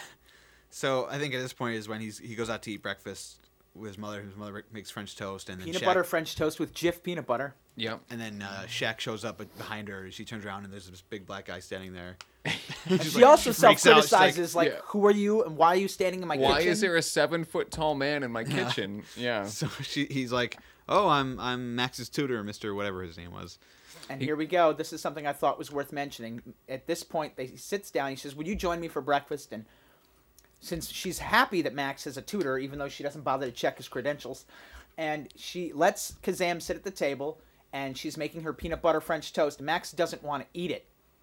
so I think at this point is when he's he goes out to eat breakfast with his mother. His mother makes French toast, and then Peanut Shaq, butter French toast with Jif peanut butter. Yep. and then uh, Shaq shows up behind her. She turns around, and there's this big black guy standing there. And She's she like- also she freaks out. She's like, self-criticizes, like, Yeah. who are you and why are you standing in my Why kitchen? is there a seven foot tall man in my kitchen? Yeah. So she, he's like, "Oh, I'm I'm Max's tutor, Mister whatever his name was." And here we go. This is something I thought was worth mentioning. At this point, they, he sits down. He says, would you join me for breakfast? And since she's happy that Max is a tutor, even though she doesn't bother to check his credentials, and she lets Kazam sit at the table, and she's making her peanut butter French toast. Max doesn't want to eat it.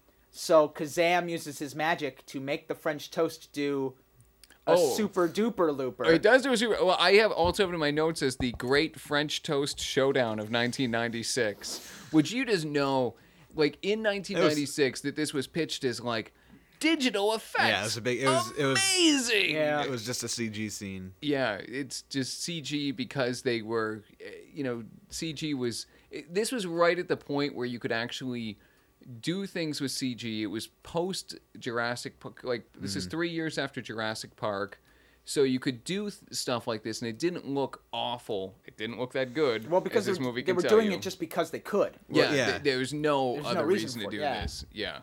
So Kazam uses his magic to make the French toast do a Oh. super duper looper. It does do a super. Well, I have also in my notes as the Great French Toast Showdown of nineteen ninety-six, which you just know, like in nineteen ninety-six, that this was pitched as like digital effects. Yeah, it was a big- it was- it was- amazing. Yeah. It was just a C G scene. Yeah, it's just C G because they were, eh, you know, C G was. It, this was right at the point where you could actually do things with C G. It was post Jurassic Park. Like this Mm-hmm. is three years after Jurassic Park, so you could do th- stuff like this, and it didn't look awful. It didn't look that good. well, because as this they, movie they can were tell doing you. it just because they could. Yeah, Well, yeah. th- there's no There's no other reason reason, for to it, do yeah. this. Yeah.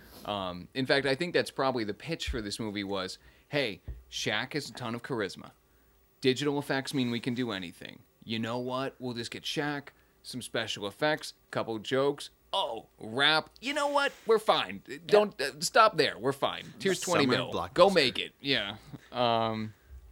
Um, in fact, I think that's probably the pitch for this movie was, hey, Shaq has a ton of charisma. Digital effects mean we can do anything. You know what? We'll just get Shaq, some special effects, couple jokes. Oh, rap. You know what? We're fine. Don't uh, stop there. We're fine. Here's twenty Summer mil. blockbuster. Go make it. Yeah. Um,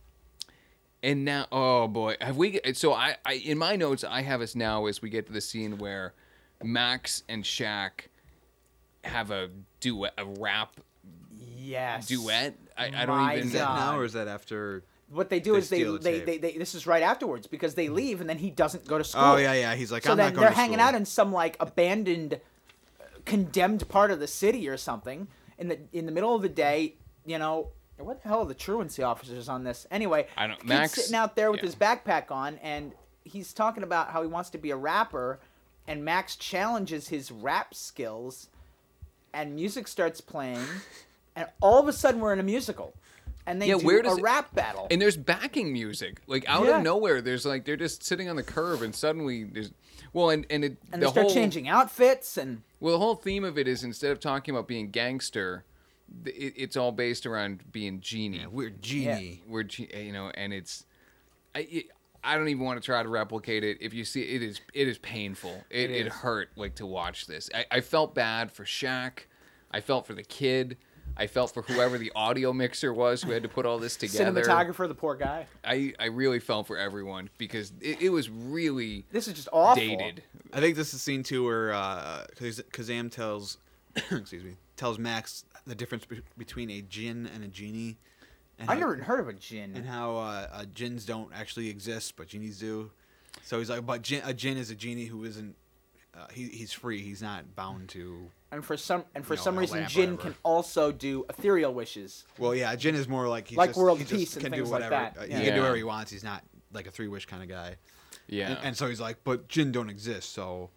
and now, oh boy, have we? So I, I, in my notes, I have us now as we get to the scene where Max and Shaq have a duet, a rap Yes. duet. I, I My don't even. Is that God. now or is that after? What they do They is they steal the they, tape. they they this is right afterwards because they leave and then he doesn't go to school. Oh yeah, yeah. He's like, So I'm then not going they're to hanging school. out in some like abandoned, uh, condemned part of the city or something in the in the middle of the day. You know, what the hell are the truancy officers on this? Anyway, I don't- kid's Max- sitting out there with yeah. his backpack on and he's talking about how he wants to be a rapper, and Max challenges his rap skills, and music starts playing, and all of a sudden we're in a musical. And they Yeah, do where a does it- rap battle. And there's backing music, like out Yeah. of nowhere. There's like they're just sitting on the curb, and suddenly there's, well, and and it and the they start whole changing outfits and well, the whole theme of it is instead of talking about being gangster, th- it, it's all based around being genie. Yeah, we're genie. We're ge- you know, and it's, I it, I don't even want to try to replicate it. If you see it is it is painful. It it, is. hurt like to watch this. I, I felt bad for Shaq. I felt for the kid. I felt for whoever the audio mixer was who had to put all this together. cinematographer, the poor guy. I, I really felt for everyone because it, it was really This is just awful. dated. I think this is scene two where uh, Kaz- Kazam tells, excuse me, tells Max the difference be- between a djinn and a genie. And I how- never even heard of a djinn. And how uh, uh, jinns don't actually exist, but genies do. So he's like, but jinn, a jinn is a genie who isn't. Uh, he he's free. He's not bound to. And for some and for You know, some a reason, lamp, Jin whatever. can also do ethereal wishes. Well, yeah, a jinn is more like he Like just, world he just peace and can things do like whatever. that. Uh, Yeah. He can do Yeah. whatever he wants. He's not like a three wish kind of guy. Yeah. And, and so he's like, but jinn don't exist. So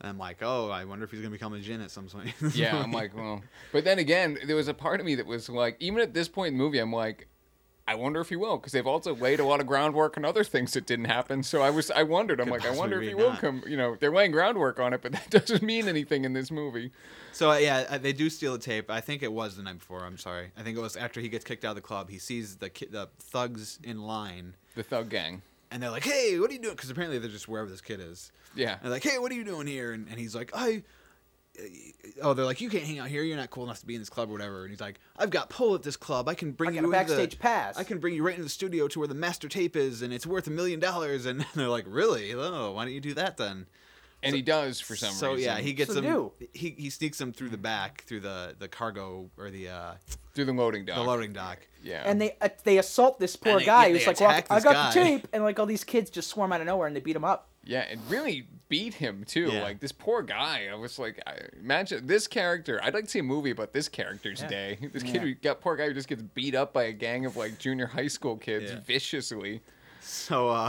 And I'm like, oh, I wonder if he's gonna become a djinn at some point. Yeah, I'm like, well, but then again, there was a part of me that was like, even at this point in the movie, I'm like, I wonder if he will, because they've also laid a lot of groundwork on other things that didn't happen. So I was, I wondered, I'm Could like, I wonder if possibly he be will not. come. You know, they're laying groundwork on it, but that doesn't mean anything in this movie. So uh, yeah, uh, they do steal a tape. I think it was the night before. I'm sorry. I think it was after he gets kicked out of the club. He sees the ki- the thugs in line, The thug gang. and they're like, "Hey, what are you doing?" Because apparently they're just wherever this kid is. Yeah. And they're like, "Hey, what are you doing here?" And, and he's like, "I." Oh, they're like, "You can't hang out here. You're not cool enough to be in this club or whatever." And he's like, "I've got pull at this club. I can bring I you got a into backstage the, pass. I can bring you right into the studio to where the master tape is, and it's worth a million dollars." And they're like, "Really? Oh, why don't you do that then?" And So- he does for some so reason. yeah, he gets So them. do. He he sneaks them through the back, through the the cargo or the uh, through the loading dock. the loading dock. Yeah. And they uh, they assault this poor And they- guy yeah, who's they like, well, attack I this got the guy. tape, and like all these kids just swarm out of nowhere and they beat him up. Yeah, it really beat him too. Yeah. Like this poor guy. I was like, I, imagine this character. I'd like to see a movie about this character's Yeah. day. This Yeah. kid, who got poor guy who just gets beat up by a gang of like junior high school kids Yeah. viciously. So uh,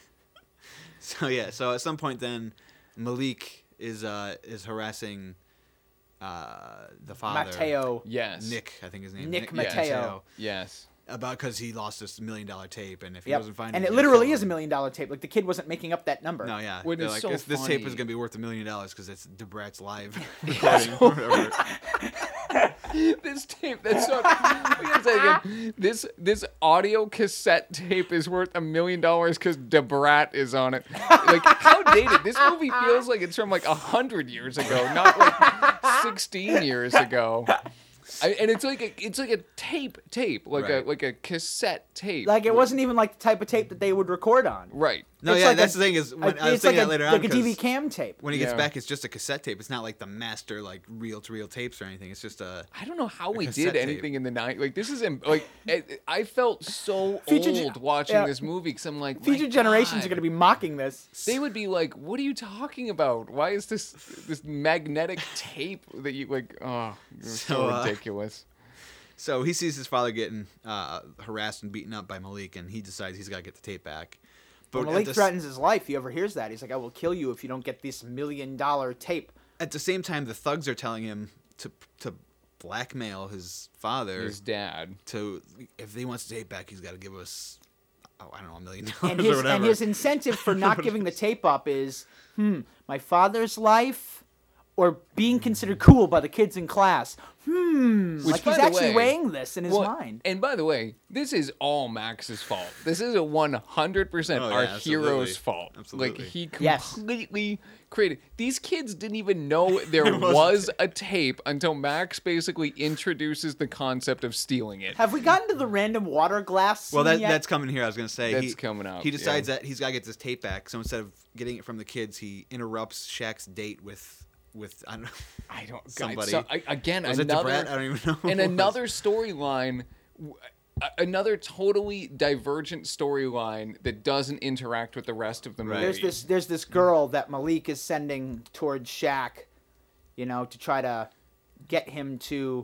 so yeah, so at some point then Malik is uh is harassing uh the father Mateo. Yes. Nick, I think his name. Nick Yes. Mateo. Yes. About because he lost this million dollar tape, and if he Yep. doesn't find And it, it he's gonna literally kill is a him. million dollar tape. Like the kid wasn't making up that number. No, yeah. Which They're is like, so this, this tape is funny. gonna be worth a million dollars because it's Debrat's live Yeah. recording. Whatever. This tape. That's so. Wait a second. This this audio cassette tape is worth a million dollars because Debrat is on it. Like how dated? This movie feels like it's from like a hundred years ago, not like sixteen years ago. I, and it's like a it's like a tape tape, like Right. a like a cassette tape. Like it wasn't even like the type of tape that they would record on. right. No, It's yeah, like that's a- the thing is when Uh, I was it's like thinking a, that later like on a T V 'cause cam tape. when he gets Yeah. back, it's just a cassette tape. It's not like the master like reel to reel tapes or anything. It's just a I don't know how we cassette did tape. anything in the night. Like this is im- like it, I felt so Future gen- old watching yeah. this movie because I'm like Future my generations God. are going to be mocking this. They would be like, "What are you talking about? Why is this this magnetic tape that you like?" Oh, you're so, So, uh, ridiculous. So he sees his father getting uh, harassed and beaten up by Malik, and he decides he's got to get the tape back. But When at Malik the, s- threatens his life, he overhears that. He's like, I will kill you if you don't get this million dollar tape. at the same time, the thugs are telling him to to blackmail his father His dad. to if he wants the tape back, he's got to give us oh, I don't know a million dollars And or his, whatever. and his incentive for not giving the tape up is, hmm, my father's life or being considered cool by the kids in class. Hmm. Which, like by he's the actually way- weighing this in his Well, mind. And by the way, this is all Max's fault. This is a one hundred percent Oh, yeah, our absolutely. hero's fault. Absolutely. Like he Yes. completely created. These kids didn't even know there was was a tape until Max basically introduces the concept of stealing it. Have we gotten to the random water glass Well, scene that yet? that's coming here. I was gonna say That's he, coming up, He decides yeah. that he's got to get this tape back. So instead of getting it from the kids, he interrupts Shaq's date with with I don't know. I don't. Somebody. So, I, again, Was it another. Debrat? I don't even know who And it was. another storyline, w- a- another totally divergent storyline that doesn't interact with the rest of the Right. movie. There's this there's this girl that Malik is sending towards Shaq, you know, to try to get him to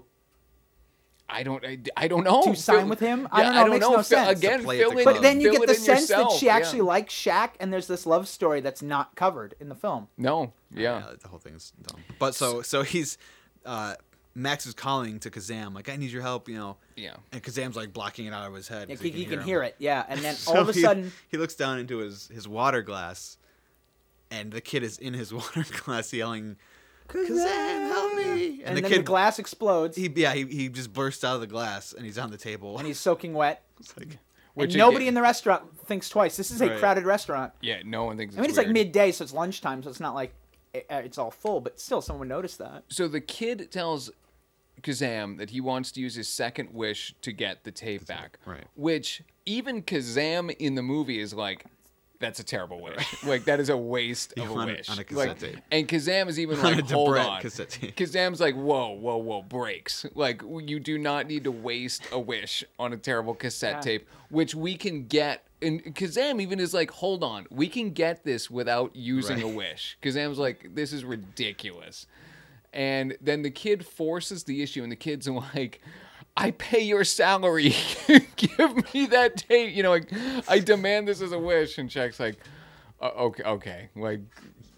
I don't. I, I don't know. To sign Fill- with him? Yeah, I don't know, it makes no Fill- sense. Again, To play at fill the in. club. But then you fill get it the in sense yourself, that she yeah. actually likes Shaq, and there's this love story that's not covered in the film. No. Yeah. Yeah, the whole thing's dumb. But so so he's uh, Max is calling to Kazam like I need your help, you know. Yeah. And Kazam's like blocking it out of his head. Yeah, 'cause he, he can him. hear it, yeah. And then So all of a he- sudden, he looks down into his his water glass, and the kid is in his water glass yelling, "Kazam, help me!" and, the then kid the glass explodes, He yeah he, he just bursts out of the glass and he's on the table. and he's soaking wet. It's like, Which and nobody again- in the restaurant thinks twice. This is a Right. crowded restaurant. Yeah. No one thinks. I mean, it's weird. like midday, so it's lunchtime, so it's not like it, uh, it's all full, but still, someone noticed that. So the kid tells Kazam that he wants to use his second wish to get the tape back. Right. Which even Kazam in the movie is like, that's a terrible wish. Like that is a waste of a On a- wish. on a cassette like, tape. And Kazam is even On a like, hold Debrat on. cassette tape. Kazam's like, whoa, whoa, whoa, breaks. Like you do not need to waste a wish on a terrible cassette Yeah. tape, which we can get. And Kazam even is like, hold on, we can get this without using a Right. wish. Kazam's like, this is ridiculous. And then the kid forces the issue, and the kid's like, I pay your salary. Give me that tape. You know, like, I demand this as a wish. And Shaq's like, "Uh, okay, okay. Like,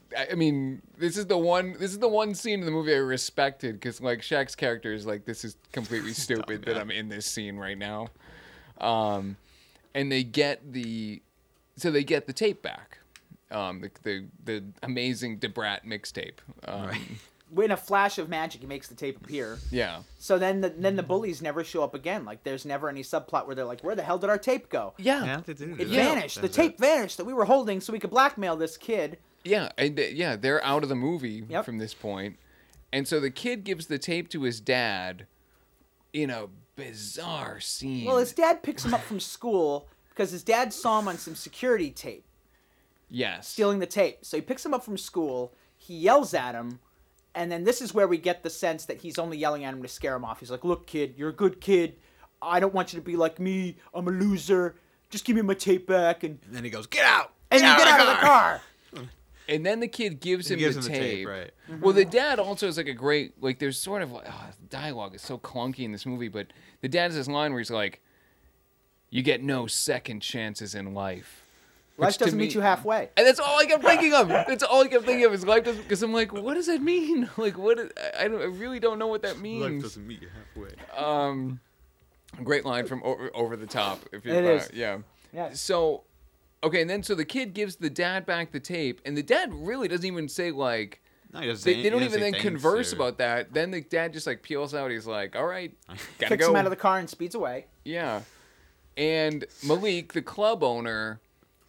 I mean, this is the one. This is the one scene in the movie I respected because, like, Shaq's character is like, "This is completely stupid that I'm in this scene right now," um, and they get the, so they get the tape back, um, the the, the amazing Debrat mixtape. Um, Right. In a flash of magic, he makes the tape appear. Yeah. So then the then the bullies never show up again. Like, there's never any subplot where they're like, "Where the hell did our tape go?" Yeah. Yeah, they do. do It that. vanished. The That's tape it. vanished that we were holding so we could blackmail this kid. Yeah, and th- yeah, they're out of the movie Yep. from this point. And so the kid gives the tape to his dad in a bizarre scene. Well, his dad picks him up from school because his dad saw him on some security tape, yes. stealing the tape. So he picks him up from school. He yells at him. And then this is where we get the sense that he's only yelling at him to scare him off. He's like, "Look, kid, you're a good kid. I don't want you to be like me. I'm a loser. Just give me my tape back." And, And then he goes, "Get out!" and you get out of the car. And then the kid gives He him, gives the, him the tape. tape, right. Well, the dad also is like a great, like, there's sort of like, oh, the dialogue is so clunky in this movie, but the dad has this line where he's like, "You get no second chances in life." Life Which to doesn't me- meet you halfway. And that's all I kept thinking of. That's all I kept thinking of is life doesn't, because I'm like, what does that mean? Like, what? Is, I, I don't. I really don't know what that Life means. doesn't meet you halfway. Um, great line from over, over the top. If you, It uh, is. Yeah. Yeah. So, okay, and then so the kid gives the dad back the tape, and the dad really doesn't even say like. No, he doesn't They, say- they don't he doesn't even say then thanks converse or- about that. Then the dad just like peels out. He's like, "All right, gotta Kicks go." him out of the car and speeds away. Yeah, and Malik, the club owner,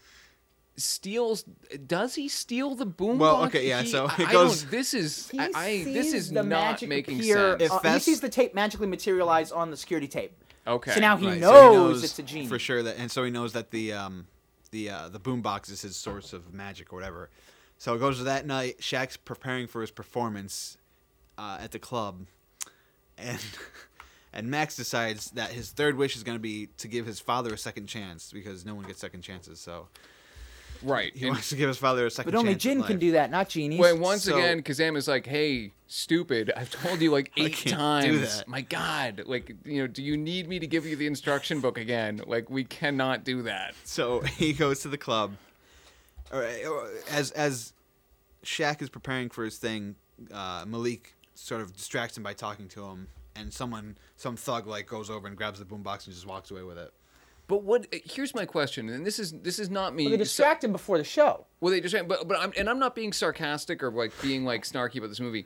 steals. Does he steal the boombox? Well, okay, yeah, He- so I- it I goes- don't- This is. He I, I. This sees is the not magic making appear, sense. If uh, he that's- sees the tape magically materialize on the security tape. Okay. So now he Right, knows, so it's a genie. for sure that, and so he knows that the um, the uh, the boombox is his source of magic or whatever. So it goes to that night. Shaq's preparing for his performance uh, at the club, and and Max decides that his third wish is going to be to give his father a second chance because no one gets second chances. So Right. he And- wants to give his father a second. But only chance Jin at can life. do that, not genies. Well, once So- again, Kazam is like, "Hey, stupid! I've told you like I eight can't times. do that." My God, like, you know, do you need me to give you the instruction book again? Like, we cannot do that." So he goes to the club. Or, or as as Shaq is preparing for his thing, uh, Malik sort of distracts him by talking to him, and someone, some thug, like goes over and grabs the boombox and just walks away with it. But what? Here's my question, and this is this is not me. Well, they distract him before the show. Well, they distract, but but I'm and I'm not being sarcastic or like being like snarky about this movie.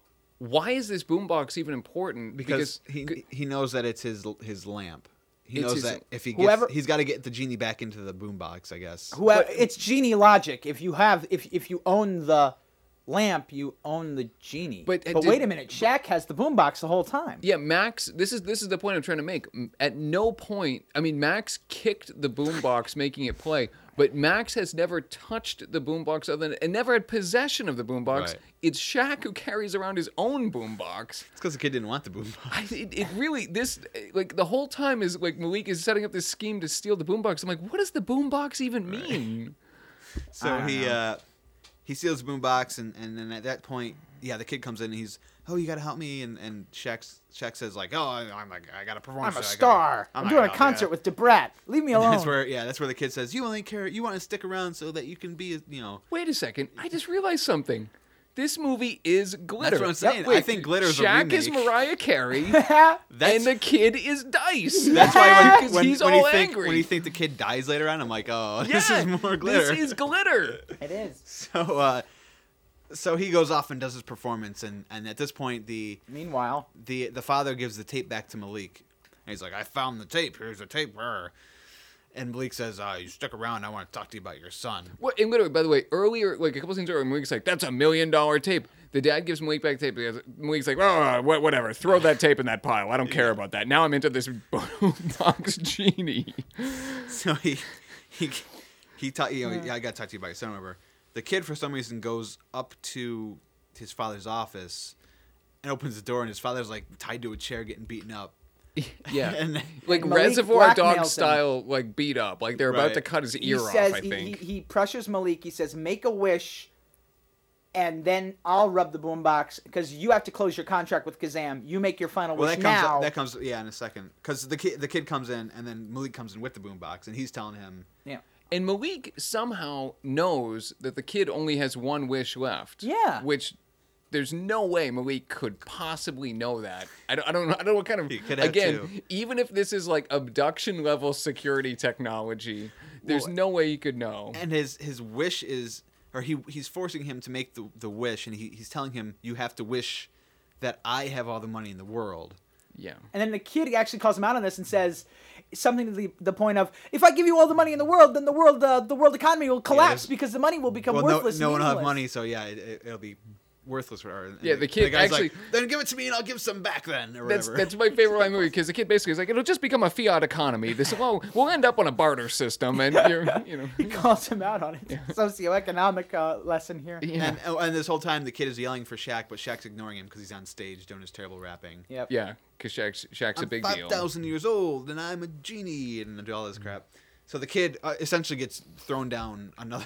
Why is this boombox even important? Because, he he knows that it's his his lamp. He It's knows his- that if he gets, whoever- he's got to get the genie back into the boombox, I guess. Whoever, it's genie logic. If you have, if if you own the lamp, you own the genie. But, uh, but did- wait a minute, Shaq has the boombox the whole time. Yeah, Max. This is this is the point I'm trying to make. M- At no point, I mean, Max kicked the boombox, making it play, but Max has never touched the boombox other than and never had possession of the boombox. Right. It's Shaq who carries around his own boombox. It's because the kid didn't want the boombox. I, it, it really this like the whole time is like Malik is setting up this scheme to steal the boombox. I'm like, what does the boombox even mean? So I don't he know. uh, he steals the boombox, and, and then at that point, yeah, the kid comes in and he's, oh, you gotta help me, and and Shaq Shaq says like, oh, I- I'm like, I gotta perform. I'm so a I gotta- star. I'm, not doing a gonna help concert you." with Debrat. Leave me alone. That's where yeah, that's where the kid says, you only care, you want to stick around so that you can be, you know. Wait a second. I just realized something. This movie is glitter. That's what I'm saying. I Wait, think Glitter's a Shaq is remake. Mariah Carey, That's and the kid is Dice. that's why when, because when, he's when all you think angry. when you think the kid dies later on, I'm like, oh, yeah, this is more glitter. This is glitter. It is. So uh, so he goes off and does his performance, and, and at this point, the Meanwhile, the the father gives the tape back to Malik. And he's like, I found the tape. Here's the tape. Brr. And Malik says, uh, you stick around. I want to talk to you about your son. What? And literally, by the way, earlier, like a couple scenes earlier, Malik's like, "That's a million dollar tape." The dad gives Malik back tape. Because Malik's like, "Oh, wha- whatever. Throw that tape in that pile. I don't care about that." Now I'm into this boombox genie. So he he he ta- you know, yeah, I got to talk to you about your son. Whatever. The kid, for some reason, goes up to his father's office and opens the door, and his father's like tied to a chair, getting beaten up. Yeah, And like Malik Reservoir Dog blackmails him. style, like beat up. Like they're about Right. to cut his he ear off. says I he, think. he, he pressures Malik. He says, "Make a wish, and then I'll rub the boombox because you have to close your contract with Kazam. You make your final Well, wish that comes now." that comes yeah in a second because the kid the kid comes in, and then Malik comes in with the boombox, and he's telling him. yeah. And Malik somehow knows that the kid only has one wish left. Yeah. Which there's no way Malik could possibly know that. I don't, I don't know. I don't know what kind of. He could have again, two. even if this is like abduction level security technology, there's Well, no way he could know. And his his wish is, or he he's forcing him to make the the wish, and he, he's telling him, you have to wish that I have all the money in the world. Yeah. And then the kid actually calls him out on this and says something to the, the point of, if I give you all the money in the world, then the world uh, the world economy will collapse there's- because the money will become Well, worthless. no, no and one will have meaningless." money, so yeah, it, it, it'll be worthless for her. And Yeah, the kid guy's actually- like, then give it to me and I'll give some back then, or That's whatever. that's my favorite line movie because the kid basically is like, it'll just become a fiat economy. This well, we'll end up on a barter system, and you're, you know. He calls him out on it. Socioeconomic uh, lesson here. Yeah. And, oh, and this whole time the kid is yelling for Shaq, but Shaq's ignoring him because he's on stage doing his terrible rapping. Yep. Yeah, because Shaq's, Shaq's a I'm big five deal. thousand years old and I'm a genie and all this crap. So the kid uh, essentially gets thrown down another.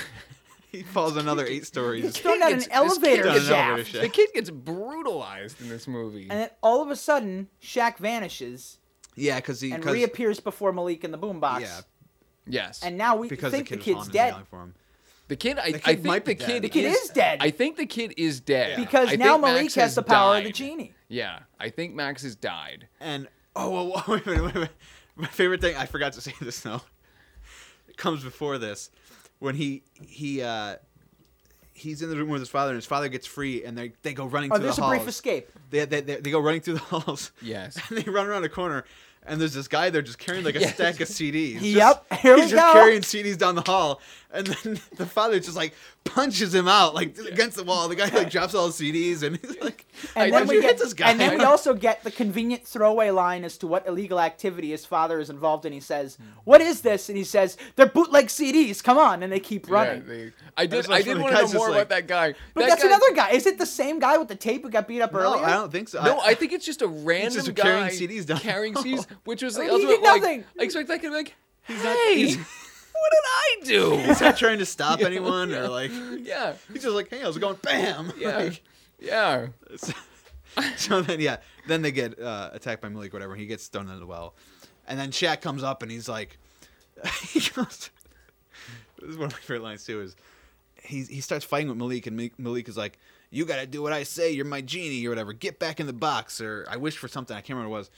He falls another eight stories. He's thrown down an gets- this elevator kid down an shaft. elevator shaft. The kid gets brutalized in this movie. And then all of a sudden, Shaq vanishes Yeah, because he and cause, reappears before Malik in the boombox. yeah yes. And now we because think the, the, kid kid's was haunted and dead. yelling for him. the kid, I, The kid I think might the be dead. kid, The kid is dead. I think the kid is dead. Because I now think Malik Max has the power of the died. genie. Yeah, I think Max has died. And oh, whoa, whoa, wait a minute, wait a minute. My favorite thing, I forgot to say this though. It comes before this, when he he uh he's in the room with his father, and his father gets free, and they they go running Oh, through there's the a halls. brief escape. They, they they they go running through the halls. Yes. And they run around a corner, and there's this guy there just carrying like a Yes. stack of C Ds. Yep, Just- here we he's just go. carrying C Ds down the hall, and then the father just like punches him out like against the wall. The guy like drops all the C Ds, and he's like, And "Why'd then we you get hit this guy?" and then we also get the convenient throwaway line as to what illegal activity his father is involved in. He says, "What is this?" And he says, "They're bootleg C Ds. Come on!" And they keep running. Yeah, they, I did. That's I what's did funny. want The to guy's know more just about like- that guy. But That that's guy- another guy. Is it the same guy with the tape who got beat up no, earlier? I don't think so. No, I think it's just a random just guy carrying C Ds down the carrying hall. C Ds, which was the I mean, he ultimate did like. nothing. I expect that kid to be like, not- hey, he's- what did I do? He's not trying to stop anyone or like. Yeah, He's just like, "Hey, how's it going?" Bam. yeah, Like, yeah. so, so then yeah, then they get uh, attacked by Malik, whatever. He gets thrown into the well, and then Shaq comes up and he's like, he goes. This is one of my favorite lines too. Is he he starts fighting with Malik, and Malik- Malik is like, "You gotta do what I say. You're my genie or whatever. Get back in the box." Or I wish for something. I can't remember what it was.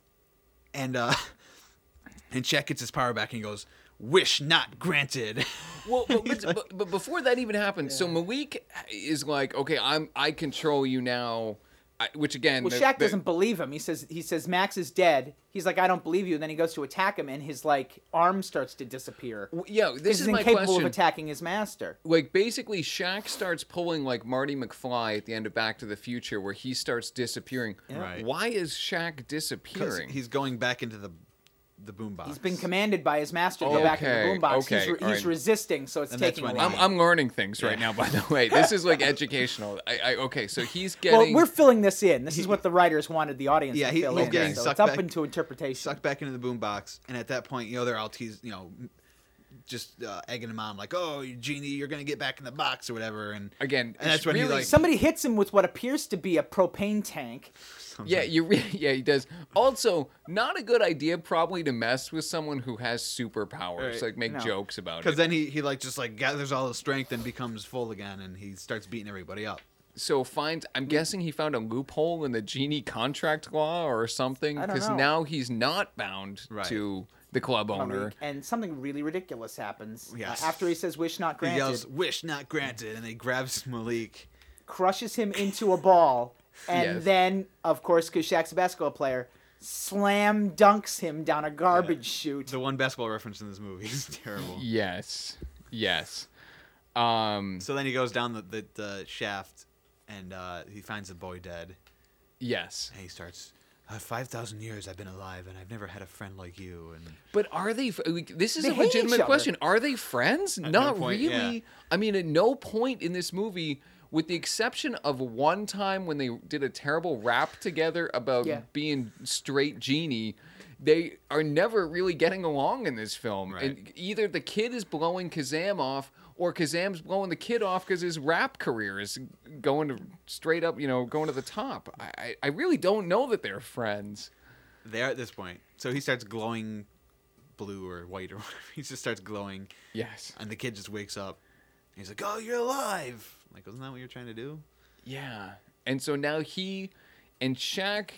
And uh, and Shaq gets his power back and he goes, "Wish not granted." Well, but, He's but, like- but, but before that even happens, so Malik is like, okay, I'm I control you now, I, which again, Well, the- Shaq the- doesn't believe him. He says he says Max is dead. He's like, I don't believe you. And then he goes to attack him, and his like arm starts to disappear. w- Yeah, This this is is my incapable question. of attacking his master. Like basically, Shaq starts pulling like Marty McFly at the end of Back to the Future, where he starts disappearing. Right. Why is Shaq 'Cause disappearing? he's going back into the the boombox. He's been commanded by his master to go back in the Okay, boombox. okay, he's re- all he's right. resisting, so it's And that's taking a when while. he- I'm, I'm learning things right Yeah. now, by the way. This is like educational. I, I okay, so he's Well, getting. we're filling this in. This is what the writers wanted the audience Yeah, to he- fill he's in. getting So sucked it's up back- into interpretation. sucked back into the boombox, and at that point, you know, they're all teased, you know, just uh, egging him on, like, "Oh, you genie, you're gonna get back in the box or whatever." And Again, and that's it's when he really like, Somebody hits him with what appears to be a propane tank. Yeah, you re- yeah, he does. Also, not a good idea probably to mess with someone who has superpowers, Right. like make No. jokes about because it. then he he like just like gathers all his strength and becomes full again, and he starts beating everybody up. So finds I'm guessing he found a loophole in the genie contract law or something I don't because know. now he's not bound Right. to the club owner. And something really ridiculous happens. Yes. Uh, after he says wish not He granted, yells, "Wish not granted," and he grabs Malik. crushes him into a ball, and Yes. then, of course, because Shaq's a basketball player, slam dunks him down a garbage chute. The one basketball reference in this movie is terrible. Yes, yes. Um, So then he goes down the the, the shaft, and uh, he finds the boy dead, yes. and he starts. Uh, Five thousand years I've been alive, and I've never had a friend like you. And But are they? f- like, This is They a hate each legitimate other. question. Are they friends? no Not point, really. yeah. I mean, at no point in this movie, with the exception of one time when they did a terrible rap together about Yeah. being straight genie, they are never really getting along in this film. Right. And either the kid is blowing Kazam off, or Kazam's blowing the kid off because his rap career is going to straight up, you know, going to the top. I, I, I really don't know that they're friends. they're at this point, so he starts glowing blue or white or whatever. He just starts glowing, Yes. and the kid just wakes up. He's like, "Oh, you're alive!" Like, wasn't that what you're trying to do? Yeah. And so now he and Shaq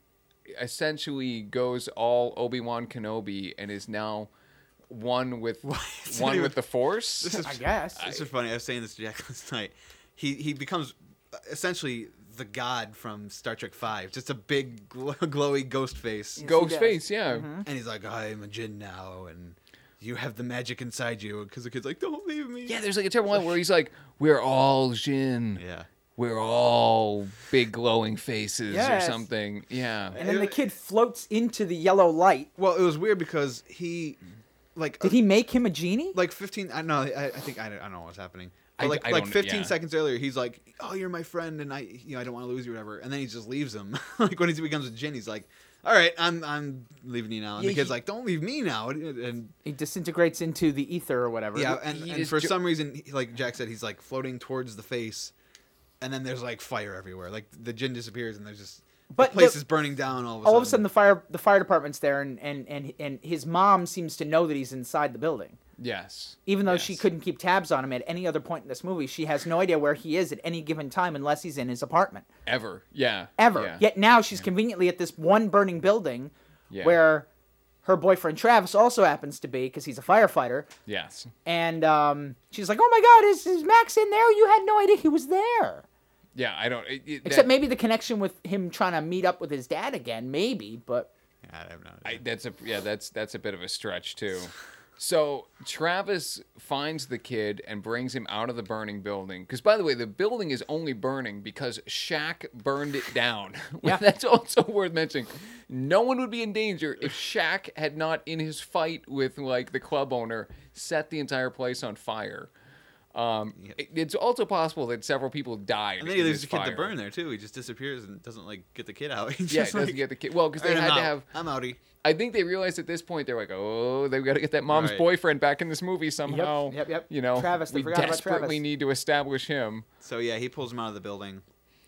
essentially goes all Obi-Wan Kenobi and is now one with It's one not even- with the Force. This is I guess. This is funny. I was saying this to Jack last night. He he becomes essentially the god from Star Trek Five, just a big glow, glowy ghost face, Yes, Ghost he does. face, yeah. and he's like, "I'm a Jinn now, and you have the magic inside you." Because the kid's like, "Don't leave me." Yeah, there's like a terrible one where he's like, "We're all Jin. Yeah. We're all big glowing faces Yes. or something." Yeah. And then the kid floats into the yellow light. Well, it was weird because he, like, Did he make him a genie? like fifteen? I don't know. I, I think I don't, I don't know what's happening. But I- like I like don't- fifteen yeah. seconds earlier, he's like, "Oh, you're my friend, and I, you know, I don't want to lose you, or whatever." And then he just leaves him. Like when he becomes a Jinn, he's like, "All right, I'm I'm leaving you now." And Yeah, the kid's he- like, "Don't leave me now." And He disintegrates into the ether or whatever. yeah, and, he and is for ju- some reason, he- like Jack said, he's like floating towards the face, and then there's like fire everywhere. Like the Jinn disappears, and there's just But the place the- is burning down all of a sudden. All of a sudden, the fire the fire department's there, and, and, and, and his mom seems to know that he's inside the building. Yes. Even though she Yes. couldn't keep tabs on him at any other point in this movie, she has no idea where he is at any given time unless he's in his apartment. Ever. Yeah. Ever. Yeah. Yet now she's conveniently at this one burning building Yeah. where her boyfriend Travis also happens to be because he's a firefighter. Yes. And um, she's like, "Oh my God, is, is Max in there? You had no idea he was there." Yeah. I don't. It, it, Except that, maybe the connection with him trying to meet up with his dad again, maybe. But Yeah, I have no idea. I, that's a yeah. That's that's a bit of a stretch too. So Travis finds the kid and brings him out of the burning building. Because by the way, the building is only burning because Shaq burned it down. Yeah. That's also worth mentioning. No one would be in danger if Shaq had not, in his fight with like the club owner, set the entire place on fire. Um, Yep. it- it's also possible that several people died. And then he in leaves this the kid to fire. burn there too. He just disappears and doesn't like get the kid out. He Yeah, it just, doesn't like, get the kid. Well, because they "All right, had I'm to out. have. I'm outie. I think they realized at this point they're like, oh, they've got to get that mom's Right. boyfriend back in this movie somehow. yep, yep. You know, Travis, they we forgot about desperately Travis. need to establish him. So yeah, he pulls him out of the building.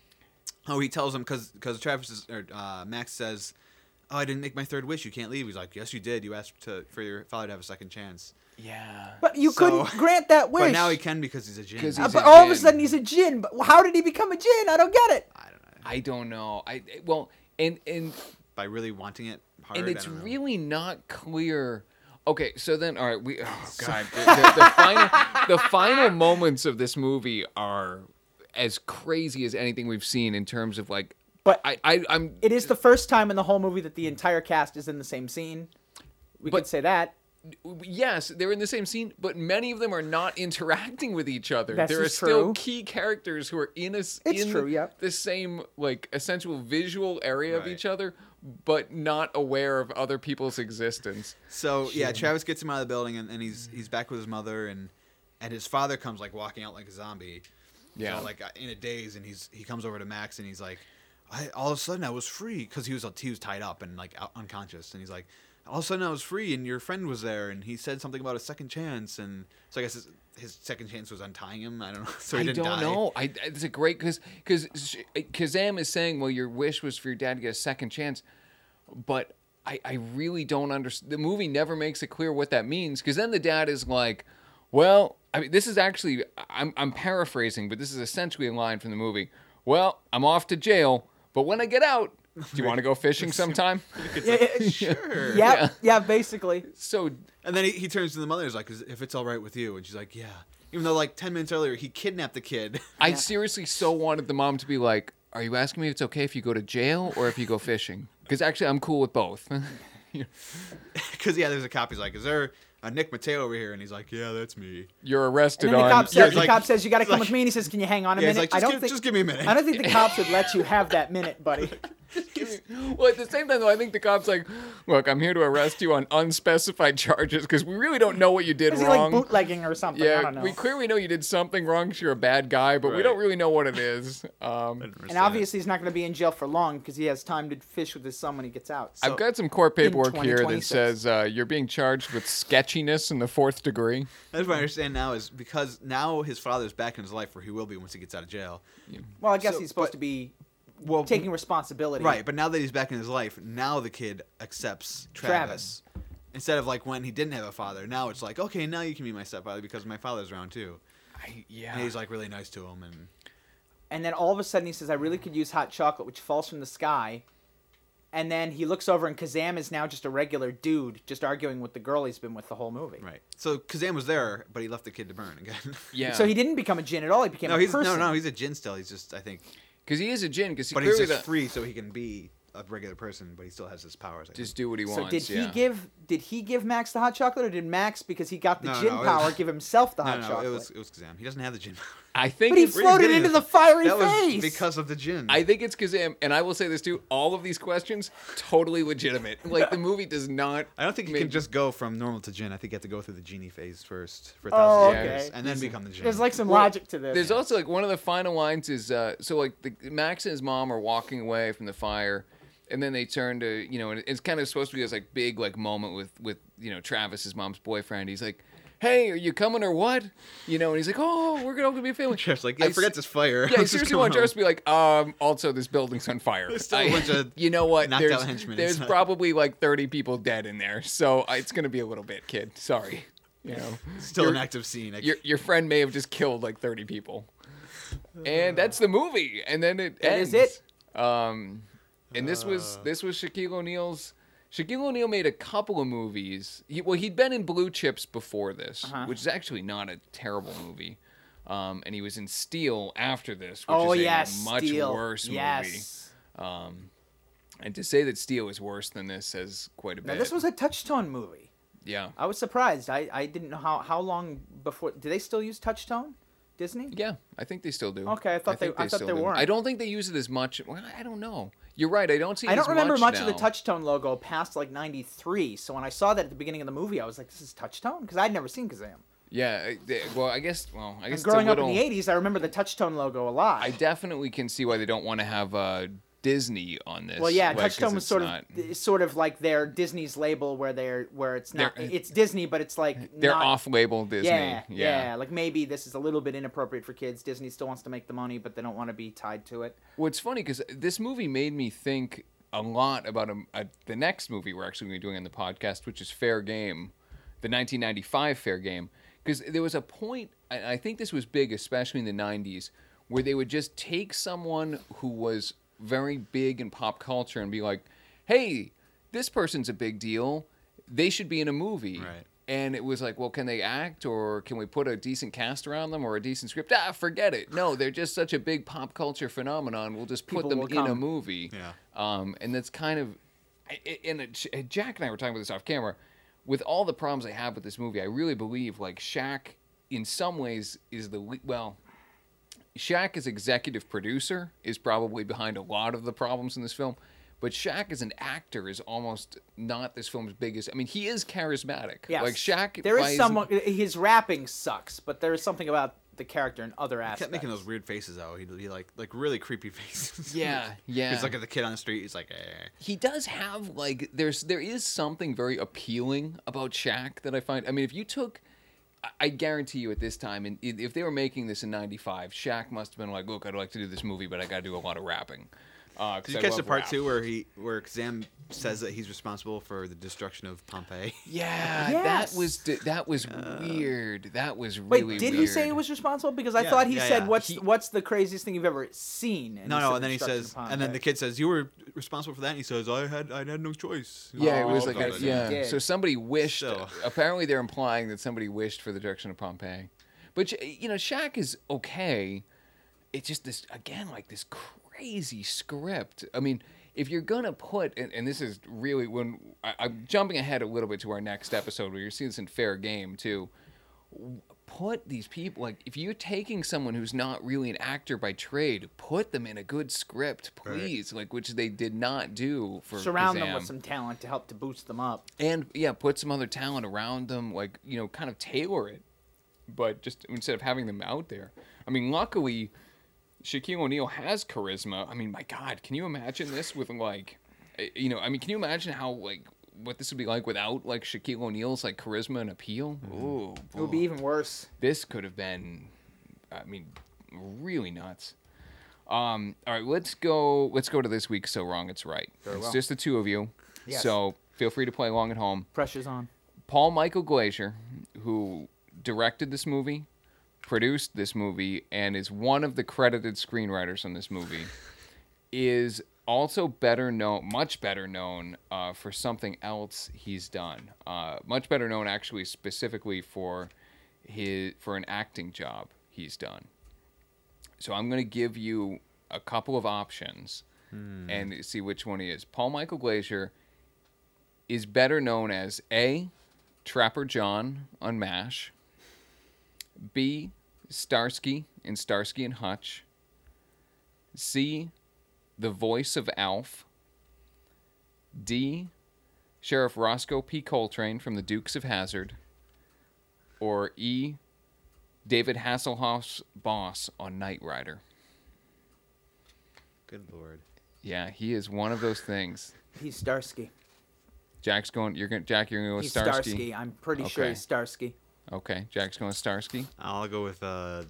Oh, he tells him because because Travis is, or uh, Max says, "Oh, I didn't make my third wish. You can't leave." He's like, "Yes, you did. You asked to, for your father to have a second chance." Yeah. but you So- couldn't grant that wish. But now he can because he's a Jinn. 'Cause Uh, he's but a all of a djinn. sudden he's a djinn. But how did he become a djinn? I don't get it. I don't know. I don't know. I well, and and By really wanting it hard. and I it's don't know. really not clear. Okay, so then, all right, we. Oh God, the, the, the final, the final moments of this movie are as crazy as anything we've seen in terms of like. But I, I I'm. it is the first time in the whole movie that the entire cast is in the same scene. We But- could say that. Yes, they're in the same scene, but many of them are not interacting with each other. That's there are just still true. key characters who are in a s- It's in true, yep. the same like essential visual area of Right. each other, but not aware of other people's existence. So yeah, Travis gets him out of the building, and, and he's he's back with his mother, and and his father comes like walking out like a zombie. you Yeah. know, like uh, in a daze, and he's he comes over to Max, and he's like, I, all of a sudden I was free because he was he was tied up and like out, unconscious, and he's like, all of a sudden I was free, and your friend was there, and he said something about a second chance, and so I guess his, his second chance was untying him. I don't know. So he I didn't don't die. know. I it's a great because because Kazam is saying, well, your wish was for your dad to get a second chance, but I I really don't understand. The movie never makes it clear what that means because then the dad is like, well, I mean, this is actually I'm I'm paraphrasing, but this is essentially a line from the movie. Well, I'm off to jail, but when I get out, do you want to go fishing sometime? Yeah, yeah, Sure. yeah, yeah, basically. So And then he, he turns to the mother. He's like, "Is- if it's all right with you," and she's like, "Yeah." Even though like ten minutes earlier he kidnapped the kid. I seriously so wanted the mom to be like, are you asking me if it's okay if you go to jail or if you go fishing? Because actually, I'm cool with both. Because yeah, there's a cop. He's like, "Is there a Nick Mateo over here?" And he's like, "Yeah, that's me." You're arrested And then the on. cop yeah, says, it's the like- cop says, "You got to it's come like- with me." And he says, "Can you hang on a Yeah, he's minute?" like, I "Just don't give- think just give me a minute." I don't think the cops would let you have that minute, buddy. Well, at the same time, though, I think the cop's like, look, I'm here to arrest you on unspecified charges because we really don't know what you did Is he like wrong. bootlegging or something? I yeah, don't know. we clearly know you did something wrong because you're a bad guy, but we Right. don't really know what it is. Um, And obviously, he's not going to be in jail for long because he has time to fish with his son when he gets out. I've got some court paperwork here that twenty twenty-six. says uh, you're being charged with sketchiness in the fourth degree. That's what I understand now is because now his father's back in his life where he will be once he gets out of jail. Well, I guess So- he's supposed but- to be Well, taking responsibility. right, but now that he's back in his life, now the kid accepts Travis. Travis. Instead of like when he didn't have a father, now it's like, okay, now you can be my stepfather because my father's around too. I, yeah. And he's like really nice to him, and And then all of a sudden he says, I really could use hot chocolate, which falls from the sky. And then he looks over and Kazam is now just a regular dude, just arguing with the girl he's been with the whole movie. right. So Kazam was there, but he left the kid to burn again. yeah. So he didn't become a djinn at all. He became no, a he's person. no, no, he's a djinn still. He's just, I think, Because he is a djinn. Because but he's clearly just the- free, so he can be a regular person, but he still has his powers. I just think. do what he So wants. did he yeah. give did he give Max the hot chocolate, or did Max, because he got the No, djinn no, it power, was- give himself the No, hot no, chocolate? it was it was Kazam. He doesn't have the djinn power. I think But he it's- Where are you floated getting into this? the fiery That was face. because of the djinn. I think it's Kazam, and I will say this too: all of these questions totally legitimate. Like the movie does not. I don't think you make- can just go from normal to djinn. I think you have to go through the genie phase first for Oh, thousands of okay. years, and then become the djinn. There's like some Well, logic to this. There's also like one of the final lines is uh, so like the, Max and his mom are walking away from the fire, and then they turn to you know, and it's kind of supposed to be this like big like moment with with you know Travis, his mom's boyfriend. He's like, "Hey, are you coming or what?" You know, and he's like, "Oh, we're gonna be a family." Jeff's like, yeah, I forget s- this fire. Yeah, I Let's just seriously go want home. Travis to be like, um, also this building's on fire. There's still a I- bunch of you know what? knocked There's, out henchmen there's inside. probably like thirty people dead in there, so uh, it's gonna be a little bit, kid. Sorry. You know, Still your, an active scene. I- your your friend may have just killed like thirty people, and that's the movie. And then it That ends. is it. Um, and this was this was Shaquille O'Neal's. Shaquille O'Neal made a couple of movies. He, well, he'd been in Blue Chips before this, Uh-huh. which is actually not a terrible movie. Um, and he was in Steel after this, which oh is a yes, much Steel. worse movie. Yes. Um, and to say that Steel is worse than this says quite a Now bit. this was a Touchtone movie. yeah, I was surprised. I, I didn't know how, how long before. Do they still use Touchtone? Disney? yeah. I think they still do. Okay, I thought they- think I thought still they do. weren't. I don't think they use it as much. Well, I don't know. You're right. I don't see. It I don't as remember much, much of the now. Touchtone logo past like ninety-three. So when I saw that at the beginning of the movie, I was like, "This is Touchtone," because I'd never seen Kazam. Yeah. I- they- Well, I guess. Well, I guess And it's growing a up little, in the eighties, I remember the Touchtone logo a lot. I definitely can see why they don't want to have uh, Disney on this. Well, yeah, like, 'cause Touchtone was it's sort not- of sort of like their Disney's label, where they're where it's not They're- it's Disney, but it's like They're not, off-label Disney. Yeah, Yeah. yeah, like maybe this is a little bit inappropriate for kids. Disney still wants to make the money, but they don't want to be tied to it. Well, it's funny because this movie made me think a lot about a, a, the next movie we're actually going to be doing on the podcast, which is Fair Game, the nineteen ninety-five Fair Game. Because there was a point, and I think this was big, especially in the nineties, where they would just take someone who was very big in pop culture and be like, hey, this person's a big deal. They should be in a movie. Right. And it was like, well, can they act, or can we put a decent cast around them, or a decent script? Ah, forget it. No, they're just such a big pop culture phenomenon. We'll just put People them will in a come. movie. Yeah. Um, and that's kind of, I- I- and it, Jack and I were talking about this off camera. With all the problems I have with this movie, I really believe like Shaq, in some ways, is the le- well. Shaq as executive producer is probably behind a lot of the problems in this film. But Shaq as an actor is almost not this film's biggest. I mean, he is charismatic. Yes. Like Shaq. There by is his- someone. His rapping sucks, but there is something about the character and other He aspects. kept making those weird faces though. He'd be like like really creepy faces. Yeah, yeah. He's like at the kid on the street. He's like, eh. He does have like there's there is something very appealing about Shaq that I find. I mean, if you took, I- I guarantee you at this time, and if they were making this in ninety-five, Shaq must have been like, look, I'd like to do this movie, but I got to do a lot of rapping. Uh, 'cause Did you I catch the love part rap. two where he where Kazam says that he's responsible for the destruction of Pompeii? Yeah, Yes. that was that was weird. That was Wait, really did weird. he say he was responsible? Because I Yeah, thought he yeah, said, yeah. "What's He- what's the craziest thing you've ever seen?" And No, he no, said and then he destruction says, of and then the Pompeii. kid says, "You were responsible for that." And he says, "I had, I had no choice." Yeah, it Oh, was like okay, a, so he yeah. did. So somebody wished. Still. Apparently, they're implying that somebody wished for the direction of Pompeii. But you know, Shaq is okay. It's just this again, like this crazy script. I mean, if you're gonna put, and, and this is really when I, I'm jumping ahead a little bit to our next episode, where you're seeing this in Fair Game too. Put these people like if you're taking someone who's not really an actor by trade, put them in a good script, please. Like which they did not do for Surround them Kazam. with some talent to help to boost them up. And yeah, put some other talent around them, like you know, kind of tailor it, but just instead of having them out there. I mean, luckily, Shaquille O'Neal has charisma. I mean, my God, can you imagine this with like, eh, you know, I mean, can you imagine how like what this would be like without like Shaquille O'Neal's like charisma and appeal? Ooh, It would be even worse. this could have been, I mean, really nuts. Um, all right, let's go. Let's go to this week's So Wrong It's Right. Very it's well. just the two of you. Yes. So feel free to play along at home. Pressure's on. Paul Michael Glaser, who directed this movie, produced this movie, and is one of the credited screenwriters on this movie, is also better known, much better known uh, for something else he's done. Uh, much better known, actually, specifically for his for an acting job he's done. So I'm going to give you a couple of options hmm. and see which one he is. Paul Michael Glaser is better known as A, Trapper John on MASH, B, Starsky in Starsky and Hutch, C, the voice of Alf, D, Sheriff Roscoe P. Coltrane from the Dukes of Hazzard, or E, David Hasselhoff's boss on Knight Rider. Good Lord. Yeah, he is one of those things. He's Starsky. Jack's going. You're going. Jack, you're going to go with He's Starsky. Starsky. I'm pretty Okay. sure he's Starsky. Okay, Jack's going with Starsky. I'll go with uh,